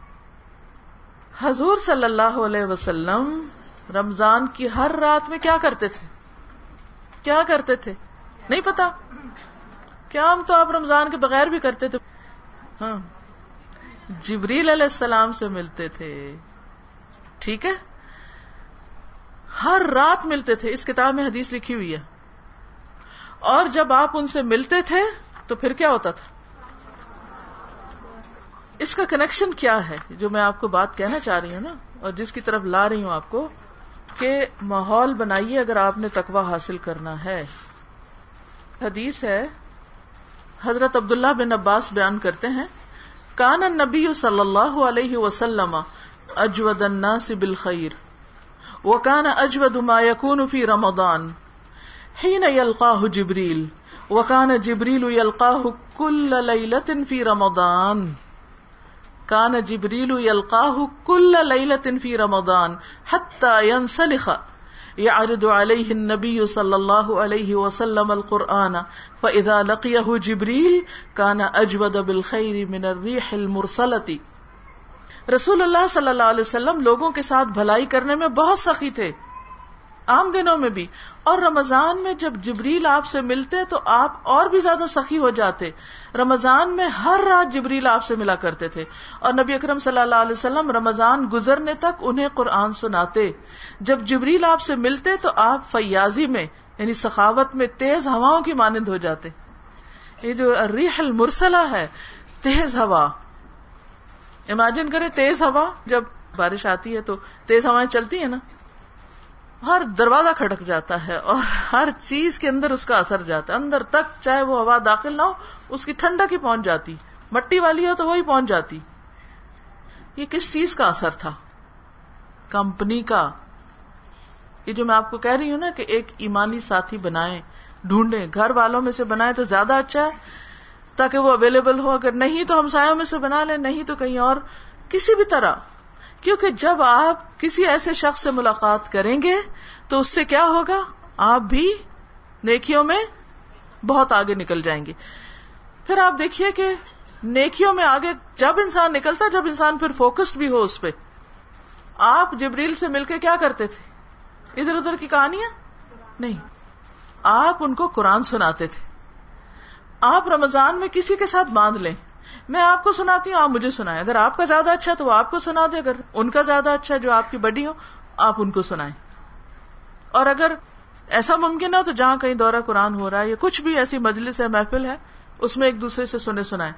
حضور صلی اللہ علیہ وسلم رمضان کی ہر رات میں کیا کرتے تھے؟ کیا کرتے تھے نہیں پتا؟ قیام تو آپ رمضان کے بغیر بھی کرتے تھے. ہاں, جبریل علیہ السلام سے ملتے تھے, ٹھیک ہے, ہر رات ملتے تھے. اس کتاب میں حدیث لکھی ہوئی ہے. اور جب آپ ان سے ملتے تھے تو پھر کیا ہوتا تھا؟ اس کا کنیکشن کیا ہے جو میں آپ کو بات کہنا چاہ رہی ہوں نا, اور جس کی طرف لا رہی ہوں آپ کو, کہ ماحول بنائیے اگر آپ نے تقوی حاصل کرنا ہے. حدیث ہے, حضرت عبداللہ بن عباس بیان کرتے ہیں, کان النبی صلی اللہ علیہ وسلم اجود الناس بالخیر وکان اجود ما یکون فی رمضان حین یلقاہ جبریل وکان جبریل یلقاہ کل لیلۃ فی رمضان. کان جبریل یلقاہ کل لیلۃ فی رمضان حتی ینسلخ یعرض علیہ النبی صلی اللہ علیہ وسلم القرآن فاذا لقیہ جبریل کان اجود بالخیر من الریح المرسلۃ. رسول اللہ صلی اللہ علیہ وسلم لوگوں کے ساتھ بھلائی کرنے میں بہت سخی تھے، عام دنوں میں بھی، اور رمضان میں جب جبریل آپ سے ملتے تو آپ اور بھی زیادہ سخی ہو جاتے. رمضان میں ہر رات جبریل آپ سے ملا کرتے تھے، اور نبی اکرم صلی اللہ علیہ وسلم رمضان گزرنے تک انہیں قرآن سناتے. جب جبریل آپ سے ملتے تو آپ فیاضی میں یعنی سخاوت میں تیز ہواؤں کی مانند ہو جاتے. یہ جو الریح المرسلہ ہے، تیز ہوا، امیجن کرے تیز ہوا، جب بارش آتی ہے تو تیز ہوائیں چلتی ہیں نا، ہر دروازہ کھٹک جاتا ہے اور ہر چیز کے اندر اس کا اثر جاتا ہے، اندر تک چاہے وہ ہوا داخل نہ ہو اس کی ٹھنڈک ہی پہنچ جاتی، مٹی والی ہو تو وہی پہنچ جاتی. یہ کس چیز کا اثر تھا؟ کمپنی کا. یہ جو میں آپ کو کہہ رہی ہوں نا کہ ایک ایمانی ساتھی بنائیں، ڈھونڈیں، گھر والوں میں سے بنائیں تو زیادہ اچھا ہے تاکہ وہ اویلیبل ہو، اگر نہیں تو ہمسایوں میں سے بنا لیں، نہیں تو کہیں اور کسی بھی طرح. کیونکہ جب آپ کسی ایسے شخص سے ملاقات کریں گے تو اس سے کیا ہوگا؟ آپ بھی نیکیوں میں بہت آگے نکل جائیں گے. پھر آپ دیکھیے کہ نیکیوں میں آگے جب انسان نکلتا، جب انسان پھر فوکسڈ بھی ہو اس پہ. آپ جبریل سے مل کے کیا کرتے تھے؟ ادھر ادھر کی کہانیاں نہیں، آپ ان کو قرآن سناتے تھے. آپ رمضان میں کسی کے ساتھ باندھ لیں، میں آپ کو سناتی ہوں، آپ مجھے سنائیں. اگر آپ کا زیادہ اچھا تو وہ آپ کو سنا دے، اگر ان کا زیادہ اچھا جو آپ کی بڑی ہو آپ ان کو سنائیں. اور اگر ایسا ممکن ہو تو جہاں کہیں دورہ قرآن ہو رہا ہے یا کچھ بھی ایسی مجلس ہے، محفل ہے، اس میں ایک دوسرے سے سنے سنائیں.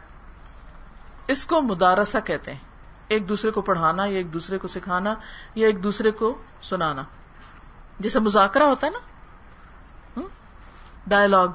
اس کو مدارسہ کہتے ہیں، ایک دوسرے کو پڑھانا یا ایک دوسرے کو سکھانا یا ایک دوسرے کو سنانا، جیسے مذاکرہ ہوتا ہے نا، ڈائلاگ.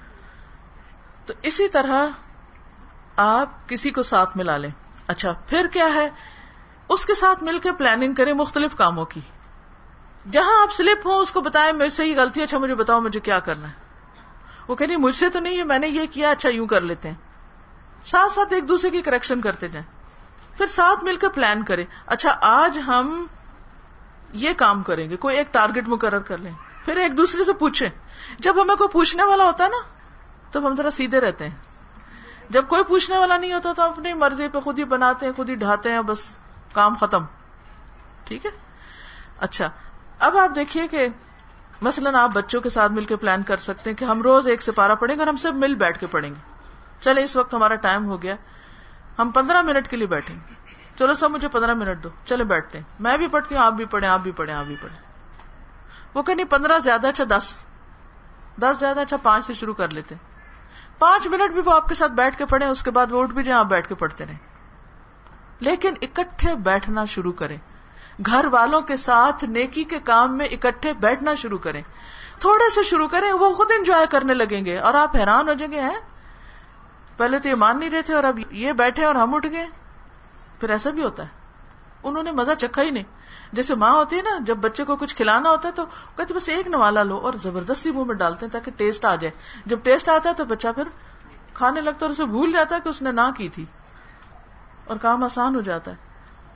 تو اسی طرح آپ کسی کو ساتھ ملا لیں. اچھا پھر کیا ہے؟ اس کے ساتھ مل کے پلاننگ کریں مختلف کاموں کی. جہاں آپ سلپ ہوں اس کو بتائیں مجھ سے ہی غلطی، اچھا مجھے بتاؤ مجھے کیا کرنا ہے. وہ کہ نہیں مجھ سے تو نہیں ہے، میں نے یہ کیا، اچھا یوں کر لیتے ہیں. ساتھ ساتھ ایک دوسرے کی کریکشن کرتے جائیں. پھر ساتھ مل کر پلان کریں، اچھا آج ہم یہ کام کریں گے، کوئی ایک ٹارگٹ مقرر کر لیں. پھر ایک دوسرے سے پوچھیں. جب ہمیں کوئی پوچھنے والا ہوتا ہے نا تب ہم ذرا سیدھے رہتے ہیں. جب کوئی پوچھنے والا نہیں ہوتا تو اپنی مرضی پہ خود ہی بناتے ہیں، خود ہی ڈھاتے ہیں، بس کام ختم. ٹھیک ہے. اچھا اب آپ دیکھیے کہ مثلاً آپ بچوں کے ساتھ مل کے پلان کر سکتے ہیں کہ ہم روز ایک سپارہ پڑھیں گے اور ہم سب مل بیٹھ کے پڑھیں گے. چلے اس وقت ہمارا ٹائم ہو گیا، ہم پندرہ منٹ کے لیے بیٹھیں گے. چلو سب مجھے پندرہ منٹ دو، چلے بیٹھتے ہیں. میں بھی پڑھتی ہوں، آپ بھی پڑھیں، آپ بھی پڑھیں، آپ بھی پڑھیں. وہ کہ نہیں پندرہ زیادہ اچھا دس، دس زیادہ اچھا پانچ سے شروع کر لیتے. پانچ منٹ بھی وہ آپ کے ساتھ بیٹھ کے پڑھیں، اس کے بعد وہ اٹھ بھی جائیں، آپ بیٹھ کے پڑھتے رہیں. لیکن اکٹھے بیٹھنا شروع کریں. گھر والوں کے ساتھ نیکی کے کام میں اکٹھے بیٹھنا شروع کریں. تھوڑے سے شروع کریں، وہ خود انجوائے کرنے لگیں گے اور آپ حیران ہو جائیں گے، ہیں پہلے تو یہ مان نہیں رہے تھے اور اب یہ بیٹھے اور ہم اٹھ گئے. پھر ایسا بھی ہوتا ہے، انہوں نے مزہ چکھا ہی نہیں. جیسے ماں ہوتی ہے نا، جب بچے کو کچھ کھلانا ہوتا ہے تو کہتے بس ایک نوالا لو اور زبردستی منہ میں ڈالتے ہیں تاکہ ٹیسٹ آ جائے. جب ٹیسٹ آتا ہے تو بچہ پھر کھانے لگتا ہے اور اسے بھول جاتا ہے کہ اس نے نہ کی تھی اور کام آسان ہو جاتا ہے.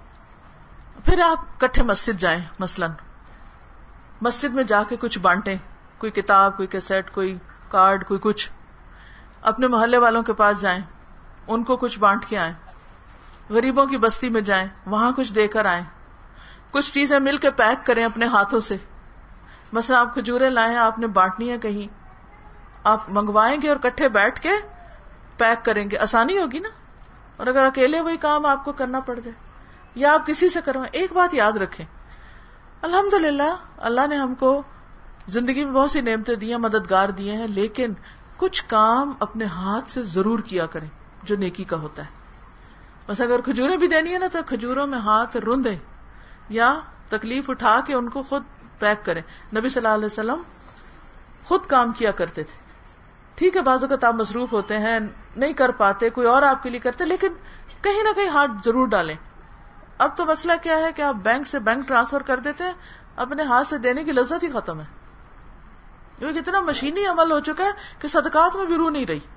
پھر آپ کٹھے مسجد جائیں، مثلاً مسجد میں جا کے کچھ بانٹیں، کوئی کتاب، کوئی کیسٹ، کوئی کارڈ، کوئی کچھ. اپنے محلے والوں کے پاس جائیں، ان کو کچھ بانٹ کے آئیں. غریبوں کی بستی میں جائیں، وہاں کچھ دے کر آئیں. کچھ چیزیں مل کے پیک کریں اپنے ہاتھوں سے. مثلا آپ کھجوریں لائیں، آپ نے بانٹنی ہے کہیں، آپ منگوائیں گے اور کٹھے بیٹھ کے پیک کریں گے، آسانی ہوگی نا. اور اگر اکیلے وہی کام آپ کو کرنا پڑ جائے یا آپ کسی سے کروائیں. ایک بات یاد رکھیں، الحمدللہ اللہ نے ہم کو زندگی میں بہت سی نعمتیں دی ہیں، مددگار دیے ہیں، لیکن کچھ کام اپنے ہاتھ سے ضرور کیا کریں جو نیکی کا ہوتا ہے. بس اگر کھجوریں بھی دینی ہے نا تو کھجوروں میں ہاتھ رندیں یا تکلیف اٹھا کے ان کو خود پیک کریں. نبی صلی اللہ علیہ وسلم خود کام کیا کرتے تھے. ٹھیک ہے بعض اوقات آپ مصروف ہوتے ہیں، نہیں کر پاتے، کوئی اور آپ کے لیے کرتے، لیکن کہیں نہ کہیں ہاتھ ضرور ڈالیں. اب تو مسئلہ کیا ہے کہ آپ بینک سے بینک ٹرانسفر کر دیتے ہیں، اپنے ہاتھ سے دینے کی لذت ہی ختم ہے. کیونکہ اتنا مشینی عمل ہو چکا ہے کہ صدقات میں بھی روح نہیں رہی.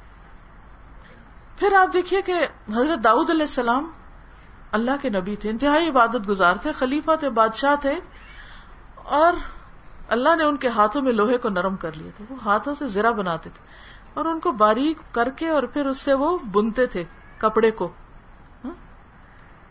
پھر آپ دیکھیے کہ حضرت داؤد علیہ السلام اللہ کے نبی تھے، انتہائی عبادت گزار تھے، خلیفہ تھے، بادشاہ تھے، اور اللہ نے ان کے ہاتھوں میں لوہے کو نرم کر لیا تھا. وہ ہاتھوں سے زرہ بناتے تھے اور ان کو باریک کر کے اور پھر اس سے وہ بنتے تھے کپڑے کو.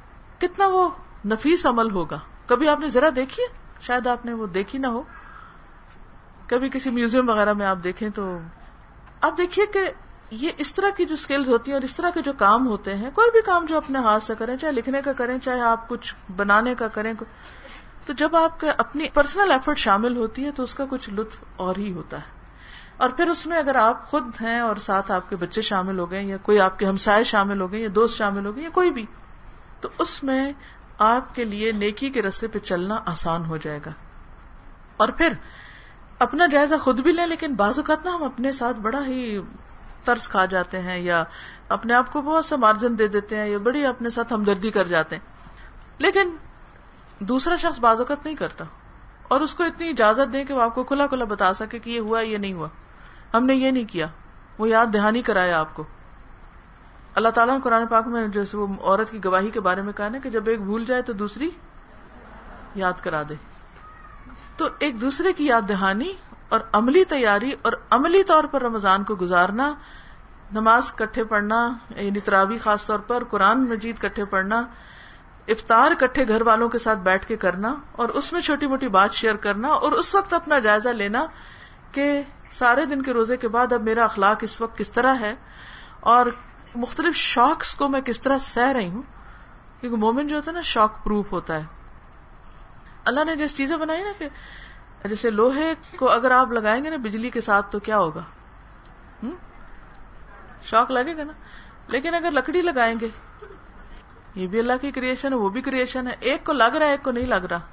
کتنا وہ نفیس عمل ہوگا. کبھی آپ نے ذرا دیکھی ہے؟ شاید آپ نے وہ دیکھی نہ ہو. کبھی کسی میوزیم وغیرہ میں آپ دیکھیں تو آپ دیکھیے کہ یہ اس طرح کی جو سکلز ہوتی ہیں اور اس طرح کے جو کام ہوتے ہیں، کوئی بھی کام جو اپنے ہاتھ سے کریں، چاہے لکھنے کا کریں، چاہے آپ کچھ بنانے کا کریں، تو جب آپ کے اپنی پرسنل ایفرٹ شامل ہوتی ہے تو اس کا کچھ لطف اور ہی ہوتا ہے. اور پھر اس میں اگر آپ خود ہیں اور ساتھ آپ کے بچے شامل ہو گئے یا کوئی آپ کے ہمسائے شامل ہو گئے یا دوست شامل ہو گئے یا کوئی بھی، تو اس میں آپ کے لیے نیکی کے راستے پہ چلنا آسان ہو جائے گا. اور پھر اپنا جائزہ خود بھی لیں، لیکن بعض اوقات نا ہم اپنے ساتھ بڑا ہی ترس کھا جاتے ہیں یا اپنے آپ کو بہت سا مارجن دے دیتے ہیں یا بڑی اپنے ساتھ ہمدردی کر جاتے ہیں، لیکن دوسرا شخص بعض اوقات نہیں کرتا، اور اس کو اتنی اجازت دیں کہ وہ آپ کو کھلا کھلا بتا سکے کہ یہ ہوا یہ نہیں ہوا، ہم نے یہ نہیں کیا، وہ یاد دہانی کرایا آپ کو. اللہ تعالیٰ نے قرآن پاک میں جیسے وہ عورت کی گواہی کے بارے میں کہا نا کہ جب ایک بھول جائے تو دوسری یاد کرا دے. تو ایک دوسرے کی یاد دہانی اور عملی تیاری اور عملی طور پر رمضان کو گزارنا، نماز کٹھے پڑھنا، یعنی تراویح خاص طور پر، قرآن مجید کٹھے پڑھنا، افطار کٹھے گھر والوں کے ساتھ بیٹھ کے کرنا، اور اس میں چھوٹی موٹی بات شیئر کرنا، اور اس وقت اپنا جائزہ لینا کہ سارے دن کے روزے کے بعد اب میرا اخلاق اس وقت کس طرح ہے اور مختلف شوقس کو میں کس طرح سہ رہی ہوں. کیونکہ مومن جو ہوتا ہے نا شوق پروف ہوتا ہے. اللہ نے جیسی چیزیں بنائی نا کہ جیسے لوہے کو اگر آپ لگائیں گے نا بجلی کے ساتھ تو کیا ہوگا؟ ہم؟ شوق لگے گا نا. لیکن اگر لکڑی لگائیں گے، یہ بھی اللہ کی کریشن ہے، وہ بھی کریشن ہے، ایک کو لگ رہا ہے ایک کو نہیں لگ رہا.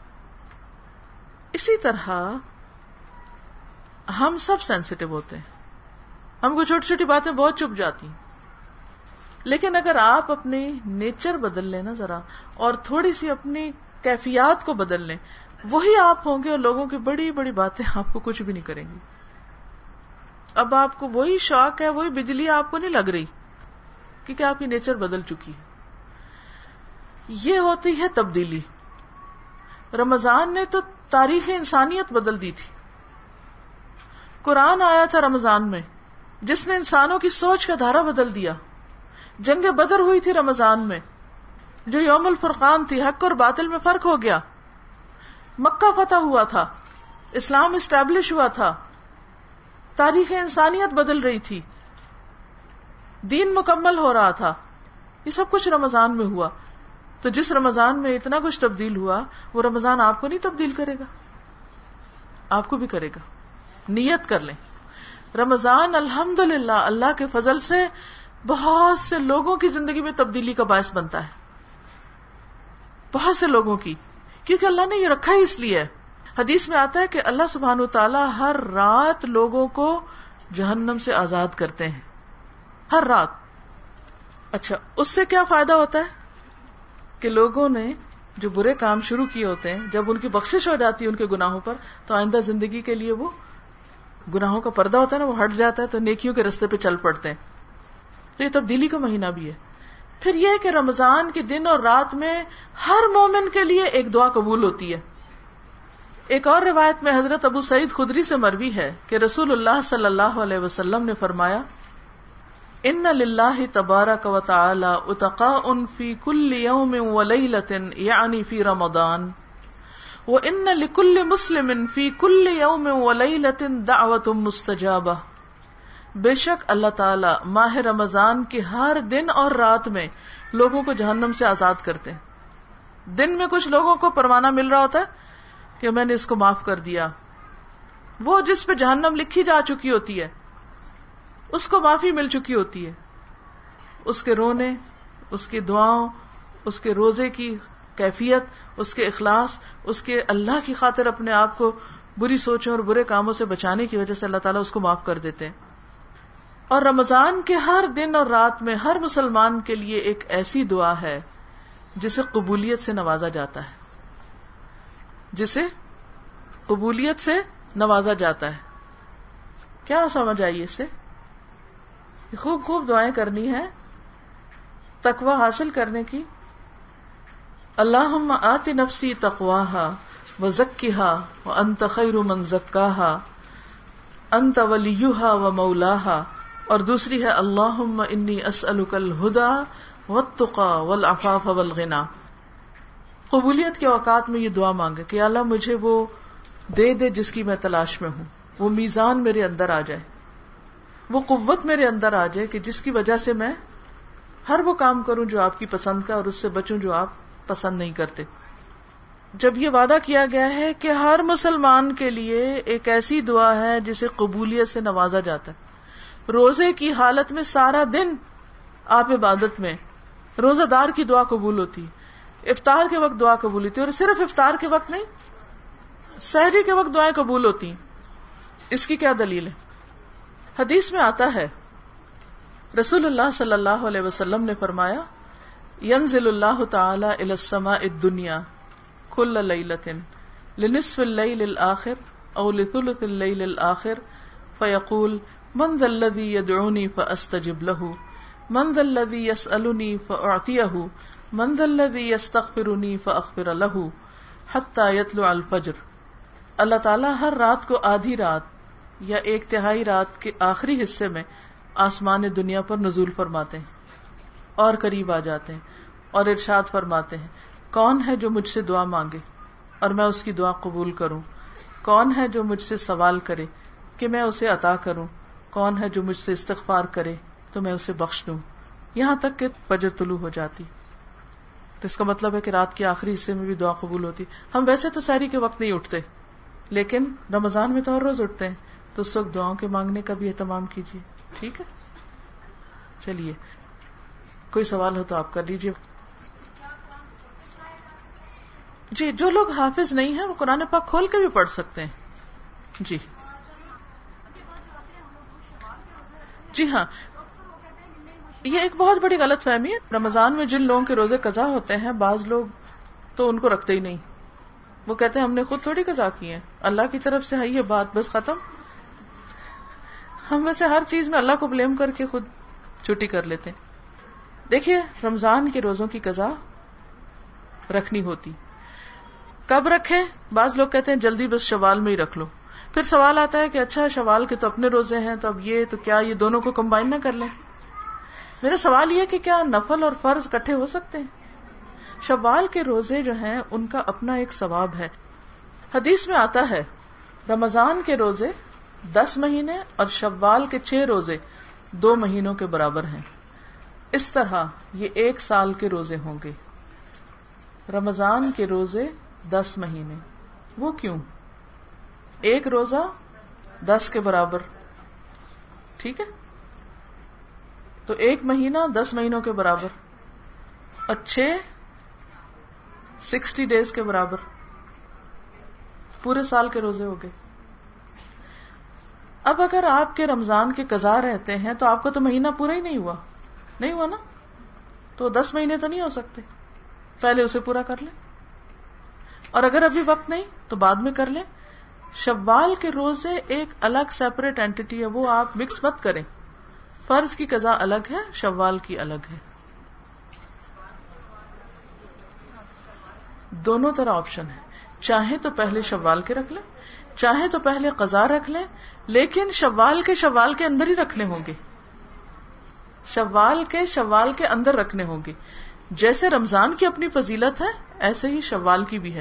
اسی طرح ہم سب سینسیٹیو ہوتے ہیں، ہم کو چھوٹی چھوٹی باتیں بہت چپ جاتی ہیں. لیکن اگر آپ اپنی نیچر بدل لیں نا ذرا، اور تھوڑی سی اپنی کیفیات کو بدل لیں، وہی آپ ہوں گے اور لوگوں کی بڑی بڑی باتیں آپ کو کچھ بھی نہیں کریں گی. اب آپ کو وہی شوق ہے، وہی بجلی آپ کو نہیں لگ رہی، کیونکہ آپ کی نیچر بدل چکی ہے. یہ ہوتی ہے تبدیلی. رمضان نے تو تاریخ انسانیت بدل دی تھی. قرآن آیا تھا رمضان میں جس نے انسانوں کی سوچ کا دھارا بدل دیا. جنگ بدر ہوئی تھی رمضان میں جو یوم الفرقان تھی، حق اور باطل میں فرق ہو گیا. مکہ فتح ہوا تھا، اسلام اسٹیبلش ہوا تھا، تاریخ انسانیت بدل رہی تھی، دین مکمل ہو رہا تھا. یہ سب کچھ رمضان میں ہوا. تو جس رمضان میں اتنا کچھ تبدیل ہوا، وہ رمضان آپ کو نہیں تبدیل کرے گا؟ آپ کو بھی کرے گا. نیت کر لیں. رمضان الحمدللہ اللہ کے فضل سے بہت سے لوگوں کی زندگی میں تبدیلی کا باعث بنتا ہے، بہت سے لوگوں کی، کیونکہ اللہ نے یہ رکھا ہی اس لیے. حدیث میں آتا ہے کہ اللہ سبحانہ وتعالی ہر رات لوگوں کو جہنم سے آزاد کرتے ہیں، ہر رات. اچھا، اس سے کیا فائدہ ہوتا ہے کہ لوگوں نے جو برے کام شروع کیے ہوتے ہیں، جب ان کی بخشش ہو جاتی ہے ان کے گناہوں پر، تو آئندہ زندگی کے لیے وہ گناہوں کا پردہ ہوتا ہے نا، وہ ہٹ جاتا ہے، تو نیکیوں کے راستے پہ چل پڑتے ہیں. تو یہ تبدیلی کا مہینہ بھی ہے. پھر یہ کہ رمضان کے دن اور رات میں ہر مومن کے لیے ایک دعا قبول ہوتی ہے. ایک اور روایت میں حضرت ابو سعید خدری سے مروی ہے کہ رسول اللہ صلی اللہ علیہ وسلم نے فرمایا، ان للہ تبارک و تعالی اتقاء فی کل یوم و لیلۃ یعنی فی رمضان، وان لکل مسلم فی کل یوم و لیلۃ دعوۃ مستجابہ. بے شک اللہ تعالی ماہ رمضان کے ہر دن اور رات میں لوگوں کو جہنم سے آزاد کرتے ہیں. دن میں کچھ لوگوں کو پروانہ مل رہا ہوتا ہے کہ میں نے اس کو معاف کر دیا، وہ جس پہ جہنم لکھی جا چکی ہوتی ہے اس کو معافی مل چکی ہوتی ہے. اس کے رونے، اس کی دعاؤں، اس کے روزے کی کیفیت، اس کے اخلاص، اس کے اللہ کی خاطر اپنے آپ کو بری سوچوں اور برے کاموں سے بچانے کی وجہ سے اللہ تعالیٰ اس کو معاف کر دیتے ہیں. اور رمضان کے ہر دن اور رات میں ہر مسلمان کے لیے ایک ایسی دعا ہے جسے قبولیت سے نوازا جاتا ہے، جسے قبولیت سے نوازا جاتا ہے. کیا سمجھ آئی اس سے؟ خوب خوب دعائیں کرنی ہے تقوی حاصل کرنے کی. اللہم آت نفسی تقواها وزکھا وانت خیر من زکاہا انت ولیہا ومولاہا. اور دوسری ہے اللہم انی اسألک الہدی والتقی والعفاف والغنی. قبولیت کے اوقات میں یہ دعا مانگے کہ اللہ مجھے وہ دے دے جس کی میں تلاش میں ہوں، وہ میزان میرے اندر آ جائے، وہ قوت میرے اندر آ جائے کہ جس کی وجہ سے میں ہر وہ کام کروں جو آپ کی پسند کا اور اس سے بچوں جو آپ پسند نہیں کرتے. جب یہ وعدہ کیا گیا ہے کہ ہر مسلمان کے لیے ایک ایسی دعا ہے جسے قبولیت سے نوازا جاتا ہے، روزے کی حالت میں سارا دن آپ عبادت میں، روزہ دار کی دعا قبول ہوتی، افطار کے وقت دعا قبول ہوتی، اور صرف افطار کے وقت نہیں، سحری کے وقت دعائیں قبول ہوتی. اس کی کیا دلیل ہے؟ حدیث میں آتا ہے رسول اللہ صلی اللہ علیہ وسلم نے فرمایا ینزل اللہ تعالی الی السماء الدنیا کل لیلۃ لنصف اللیل الآخر او لثلث اللیل الآخر فیقول من ذا الذی یدعونی فاستجب له من ذا الذی یسألنی فاعطیہ من ذا الذی یستغفرنی فاغفر له حتی یطلع الفجر. اللہ تعالیٰ ہر رات کو آدھی رات یا ایک تہائی رات کے آخری حصے میں آسمان دنیا پر نزول فرماتے ہیں اور قریب آ جاتے ہیں اور ارشاد فرماتے ہیں کون ہے جو مجھ سے دعا مانگے اور میں اس کی دعا قبول کروں، کون ہے جو مجھ سے سوال کرے کہ میں اسے عطا کروں، کون ہے جو مجھ سے استغفار کرے تو میں اسے بخش دوں، یہاں تک کہ فجر طلوع ہو جاتی. تو اس کا مطلب ہے کہ رات کے آخری حصے میں بھی دعا قبول ہوتی. ہم ویسے تو سحری کے وقت نہیں اٹھتے، لیکن رمضان میں تو ہر روز اٹھتے ہیں، تو اس وقت دعاؤں کے مانگنے کا بھی اہتمام کیجیے. ٹھیک ہے، چلیے کوئی سوال ہو تو آپ کر لیجیے. جی، جو لوگ حافظ نہیں ہیں وہ قرآن پاک کھول کے بھی پڑھ سکتے ہیں. جی جی ہاں، یہ ایک بہت بڑی غلط فہمی ہے. رمضان میں جن لوگوں کے روزے قضا ہوتے ہیں، بعض لوگ تو ان کو رکھتے ہی نہیں. وہ کہتے ہیں ہم نے خود تھوڑی قضا کی ہے، اللہ کی طرف سے ہے یہ بات، بس ختم. ہم ویسے ہر چیز میں اللہ کو بلیم کر کے خود چھٹی کر لیتے ہیں. دیکھیے، رمضان کے روزوں کی قضا رکھنی ہوتی. کب رکھیں؟ بعض لوگ کہتے ہیں جلدی بس شوال میں ہی رکھ لو. پھر سوال آتا ہے کہ اچھا شوال کے تو اپنے روزے ہیں، تو اب یہ تو کیا یہ دونوں کو کمبائن نہ کر لیں؟ میرا سوال یہ کہ کیا نفل اور فرض اکٹھے ہو سکتے ہیں؟ شوال کے روزے جو ہیں ان کا اپنا ایک ثواب ہے. حدیث میں آتا ہے رمضان کے روزے دس مہینے اور شوال کے چھ روزے دو مہینوں کے برابر ہیں. اس طرح یہ ایک سال کے روزے ہوں گے. رمضان کے روزے دس مہینے، وہ کیوں؟ ایک روزہ دس کے برابر، ٹھیک ہے، تو ایک مہینہ دس مہینوں کے برابر اور چھ سکسٹی ڈیز کے برابر، پورے سال کے روزے ہو گئے. اب اگر آپ کے رمضان کے قضا رہتے ہیں تو آپ کا تو مہینہ پورا ہی نہیں ہوا نہیں ہوا نا، تو دس مہینے تو نہیں ہو سکتے. پہلے اسے پورا کر لیں، اور اگر ابھی وقت نہیں تو بعد میں کر لیں. شوال کے روزے ایک الگ سیپریٹ اینٹی ہے، وہ آپ مکس مت کریں. فرض کی قضا الگ ہے، شوال کی الگ ہے. دونوں طرح آپشن ہے. چاہے تو پہلے شوال کے رکھ لیں، چاہے تو پہلے قضا رکھ لیں، لیکن شوال کے شوال کے اندر ہی رکھنے ہوں گے. شوال کے شوال کے اندر رکھنے ہوں گے. جیسے رمضان کی اپنی فضیلت ہے ایسے ہی شوال کی بھی ہے.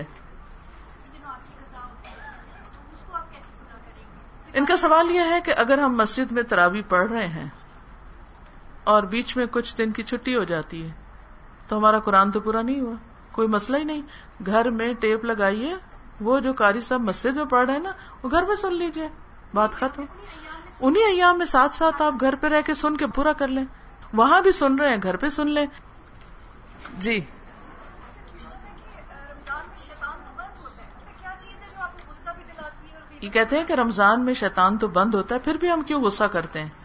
ان کا سوال یہ ہے کہ اگر ہم مسجد میں تراویح پڑھ رہے ہیں اور بیچ میں کچھ دن کی چھٹی ہو جاتی ہے تو ہمارا قرآن تو پورا نہیں ہوا. کوئی مسئلہ ہی نہیں، گھر میں ٹیپ لگائیے، وہ جو قاری صاحب مسجد میں پڑھ رہے ہیں نا وہ گھر میں سن لیجئے، بات ختم. انہی ایام میں ساتھ ساتھ آپ گھر پہ رہ کے سن کے پورا کر لیں. وہاں بھی سن رہے ہیں گھر پہ سن لیں. جی یہ کہتے ہیں کہ رمضان میں شیطان تو بند ہوتا ہے، پھر بھی ہم کیوں غصہ کرتے ہیں؟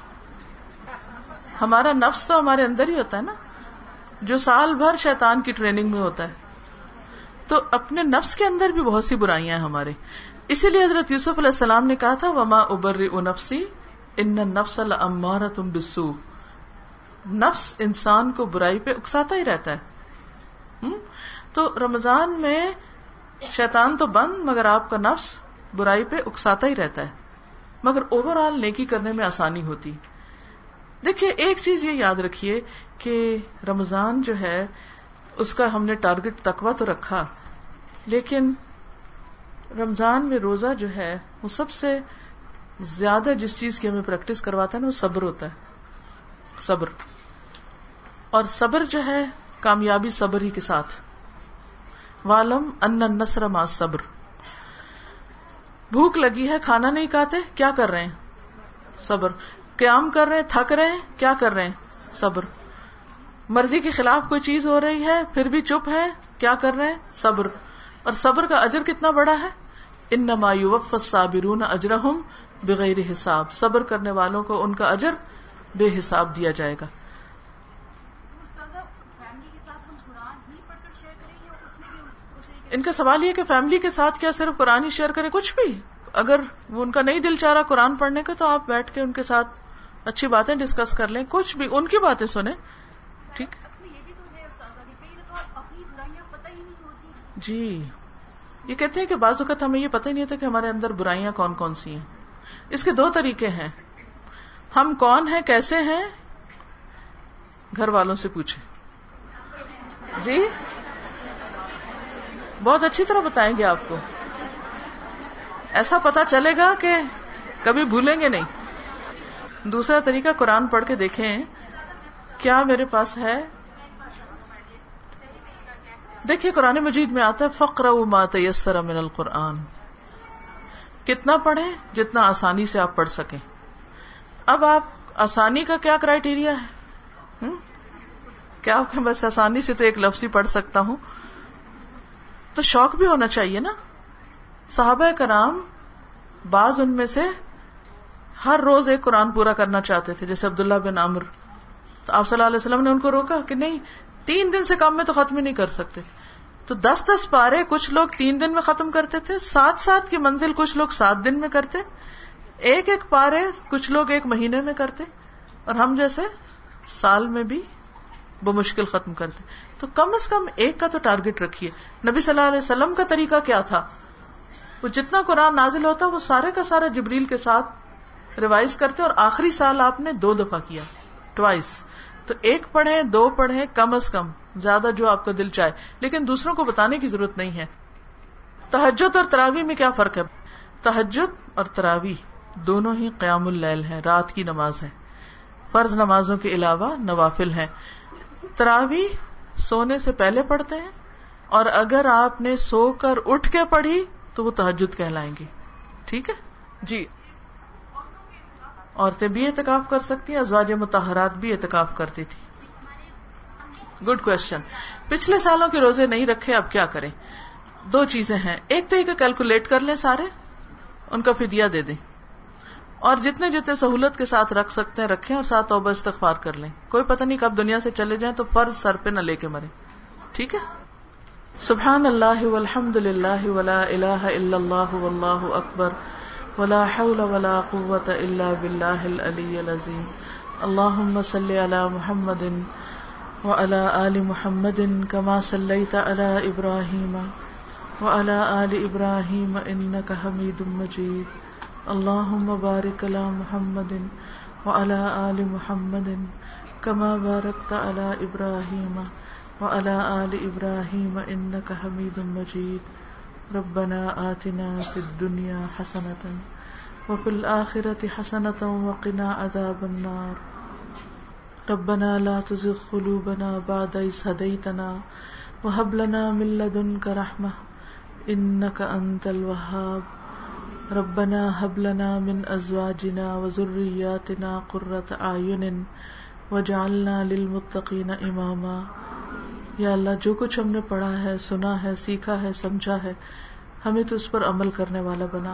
ہمارا نفس تو ہمارے اندر ہی ہوتا ہے نا، جو سال بھر شیطان کی ٹریننگ میں ہوتا ہے. تو اپنے نفس کے اندر بھی بہت سی برائیاں ہیں ہمارے. اسی لیے حضرت یوسف علیہ السلام نے کہا تھا وما ابرئ نفسی ان النفس لامارۃ بالسوء. نفس انسان کو برائی پہ اکساتا ہی رہتا ہے. تو رمضان میں شیطان تو بند، مگر آپ کا نفس برائی پہ اکساتا ہی رہتا ہے، مگر اوور آل نیکی کرنے میں آسانی ہوتی. دیکھیے ایک چیز یہ یاد رکھیے کہ رمضان جو ہے اس کا ہم نے ٹارگٹ تقویٰ تو رکھا، لیکن رمضان میں روزہ جو ہے وہ سب سے زیادہ جس چیز کی ہمیں پریکٹس کرواتا ہے نا وہ صبر ہوتا ہے، صبر. اور صبر جو ہے کامیابی صبر ہی کے ساتھ. وَاعْلَمْ أَنَّ النَّصْرَ مَعَ الصَّبْرِ. بھوک لگی ہے، کھانا نہیں کھاتے، کیا کر رہے ہیں؟ صبر. قیام کر رہے ہیں، تھک رہے ہیں، کیا کر رہے ہیں؟ صبر. مرضی کے خلاف کوئی چیز ہو رہی ہے پھر بھی چپ ہے، کیا کر رہے ہیں؟ صبر. اور صبر کا اجر کتنا بڑا ہے؟ انما یوفی الصابرون اجرہم بغیر حساب. صبر کرنے والوں کو ان کا اجر بے حساب دیا جائے گا. ان کا سوال یہ کہ فیملی کے ساتھ کیا صرف قرآن ہی شیئر کریں؟ کچھ بھی، اگر وہ ان کا نہیں دل چاہ رہا قرآن پڑھنے کا تو آپ بیٹھ کے ان کے ساتھ اچھی باتیں ڈسکس کر لیں، کچھ بھی ان کی باتیں سنیں. ٹھیک جی. یہ کہتے ہیں کہ بعض اوقات ہمیں یہ پتہ ہی نہیں ہوتا کہ ہمارے اندر برائیاں کون کون سی ہیں. اس کے دو طریقے ہیں. ہم کون ہیں، کیسے ہیں، گھر والوں سے پوچھیں. جی بہت اچھی طرح بتائیں گے آپ کو، ایسا پتا چلے گا کہ کبھی بھولیں گے نہیں. دوسرا طریقہ قرآن پڑھ کے دیکھیں کیا میرے پاس ہے. دیکھیے قرآن مجید میں آتا ہے فَاقْرَؤْا مَا تَيَسَّرَ مِنَ الْقُرْآنِ. کتنا پڑھیں؟ جتنا آسانی سے آپ پڑھ سکیں. اب آپ آسانی کا کیا کرائیٹیریا ہے؟ ہم؟ کیا آپ کے بس آسانی سے تو ایک لفظ ہی پڑھ سکتا ہوں؟ تو شوق بھی ہونا چاہیے نا. صحابہ کرام بعض ان میں سے ہر روز ایک قرآن پورا کرنا چاہتے تھے، جیسے عبداللہ بن عمر. تو آپ صلی اللہ علیہ وسلم نے ان کو روکا کہ نہیں، تین دن سے کم میں تو ختم ہی نہیں کر سکتے. تو دس دس پارے کچھ لوگ تین دن میں ختم کرتے تھے، سات سات کی منزل کچھ لوگ سات دن میں کرتے، ایک ایک پارے کچھ لوگ ایک مہینے میں کرتے، اور ہم جیسے سال میں بھی بمشکل ختم کرتے. تو کم از کم ایک کا تو ٹارگٹ رکھیے. نبی صلی اللہ علیہ وسلم کا طریقہ کیا تھا؟ وہ جتنا قرآن نازل ہوتا وہ سارے کا سارا جبریل کے ساتھ ریوائز کرتے، اور آخری سال آپ نے دو دفعہ کیا، ٹوائس. تو ایک پڑھیں، دو پڑھیں، کم از کم، زیادہ جو آپ کا دل چاہے، لیکن دوسروں کو بتانے کی ضرورت نہیں ہے. تہجد اور تراویح میں کیا فرق ہے؟ تہجد اور تراویح دونوں ہی قیام اللیل ہیں، رات کی نماز ہے، فرض نمازوں کے علاوہ نوافل ہیں. تراویح سونے سے پہلے پڑھتے ہیں، اور اگر آپ نے سو کر اٹھ کے پڑھی تو وہ تہجد کہلائیں گی. ٹھیک ہے جی. عورتیں بھی اعتکاف کر سکتی ہیں، ازواج مطہرات بھی اعتکاف کرتی تھی. Good question. پچھلے سالوں کے روزے نہیں رکھے، اب کیا کریں؟ دو چیزیں ہیں. ایک تو یہ کہ کیلکولیٹ کر لیں سارے، ان کا فدیہ دے دیں، اور جتنے جتنے سہولت کے ساتھ رکھ سکتے ہیں رکھیں، اور ساتھ توبہ استغفار کر لیں. کوئی پتہ نہیں کب دنیا سے چلے جائیں تو فرض سر پہ نہ لے کے مریں. ٹھیک ہے. سبحان اللہ والحمد للہ ولا الہ الا اللہ واللہ اکبر ولا حول ولا قوة الا باللہ العلی العظیم. اللہم صل علی محمد وعلی آل محمد کما صلیت علی ابراہیم وعلی آل ابراہیم انک حمید مجید. اللہم بارک علی محمد وعلی آل محمد کما بارکت علی ابراہیم وعلی آل ابراہیم انک حمید مجید. ربنا آتنا فی الدنیا حسنۃ وفی الآخرۃ حسنۃ وقنا عذاب النار. ربنا لا تزغ قلوبنا بعد إذ هديتنا وهب لنا من لدنك رحمة إنك أنت الوهاب. ربنا هب لنا من ازواجنا وذرياتنا قرة اعین واجعلنا للمتقین اماما. یا اللہ جو کچھ ہم نے پڑھا ہے، سنا ہے، سیکھا ہے، سمجھا ہے، ہمیں تو اس پر عمل کرنے والا بنا.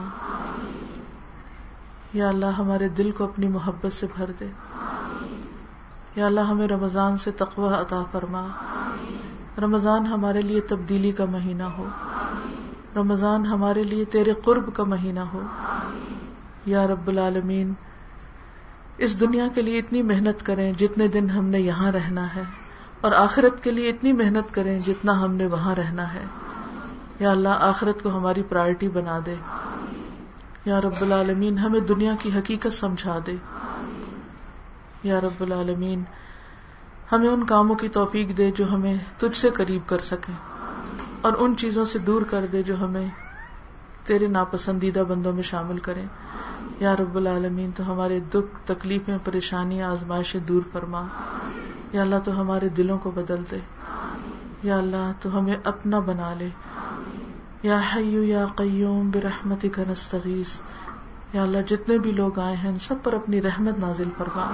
یا اللہ ہمارے دل کو اپنی محبت سے بھر دے. یا اللہ ہمیں رمضان سے تقوی عطا فرما. رمضان ہمارے لیے تبدیلی کا مہینہ ہو. رمضان ہمارے لیے تیرے قرب کا مہینہ ہو. یا رب العالمین، اس دنیا کے لیے اتنی محنت کریں جتنے دن ہم نے یہاں رہنا ہے، اور آخرت کے لیے اتنی محنت کریں جتنا ہم نے وہاں رہنا ہے. یا اللہ آخرت کو ہماری پرائرٹی بنا دے. یا رب العالمین ہمیں دنیا کی حقیقت سمجھا دے. یا رب العالمین ہمیں ان کاموں کی توفیق دے جو ہمیں تجھ سے قریب کر سکیں، اور ان چیزوں سے دور کر دے جو ہمیں تیرے ناپسندیدہ بندوں میں شامل کریں. یا رب العالمین تو ہمارے دکھ، تکلیفیں، پریشانیاں، آزمائشیں دور فرما. یا اللہ تو ہمارے دلوں کو بدل دے. یا اللہ تو ہمیں اپنا بنا لے. یا حی یا قیوم برحمتک نستغیث. یا اللہ جتنے بھی لوگ آئے ہیں ان سب پر اپنی رحمت نازل فرما.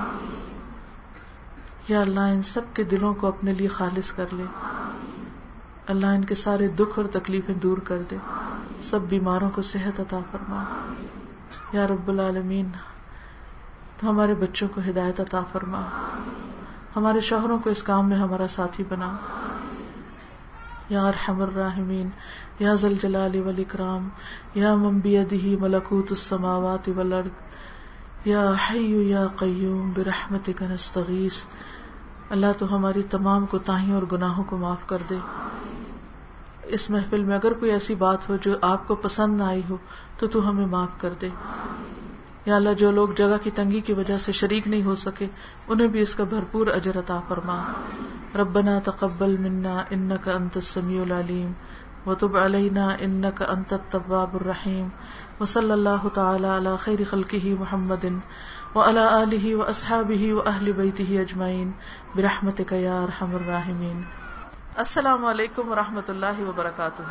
یا اللہ ان سب کے دلوں کو اپنے لیے خالص کر لے. اللہ ان کے سارے دکھ اور تکلیفیں دور کر دے. سب بیماروں کو صحت عطا فرما. یا رب العالمین تو ہمارے بچوں کو ہدایت عطا فرما. ہمارے شوہروں کو اس کام میں ہمارا ساتھی بنا. یا ارحم الراحمین یا ذا الجلال والاکرام یا من بیدہ ملکوت السماوات والارض یا حی یا قیوم برحمتک نستغیث. اللہ تو ہماری تمام کوتاہیوں اور گناہوں کو معاف کر دے. اس محفل میں اگر کوئی ایسی بات ہو جو آپ کو پسند نہ آئی ہو تو تو ہمیں معاف کر دے. یا اللہ جو لوگ جگہ کی تنگی کی وجہ سے شریک نہیں ہو سکے انہیں بھی اس کا بھرپور اجر عطا فرما. ربنا تقبل منا انک انت السمیع العلیم وتب علینا انک انت التواب الرحیم. وصلی اللہ تعالی علی خیر خلقہ محمد وعلی آلہ واصحابہ واہل بیتہ اجمعین برحمتک یا ارحم الراحمین. السلام علیکم ورحمۃ اللہ وبرکاتہ.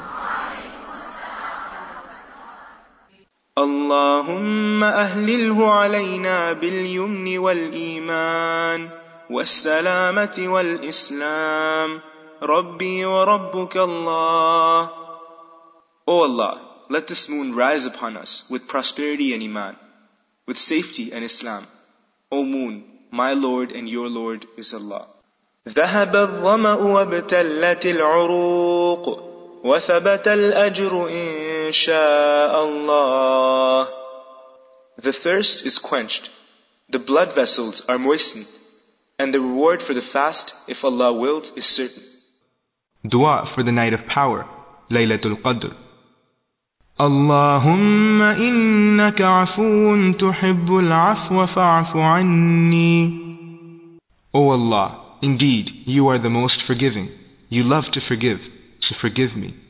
اللهم أهلله علينا باليمن والإيمان والسلامة والإسلام ربي وربك الله. O Allah, let this moon rise upon us with prosperity and Iman, with safety and Islam. O moon, my Lord and your Lord is Allah. ذهب الظمأ وابتلت العروق وثبت الأجر إن شاء الله. The thirst is quenched, the blood vessels are moistened, and the reward for the fast, if Allah wills, is certain. Dua for the night of power, Laylatul Qadr. Allahumma innaka afuun tuhibbul afwa fa'fu anni. O Allah, indeed, you are the most forgiving. You love to forgive, so forgive me.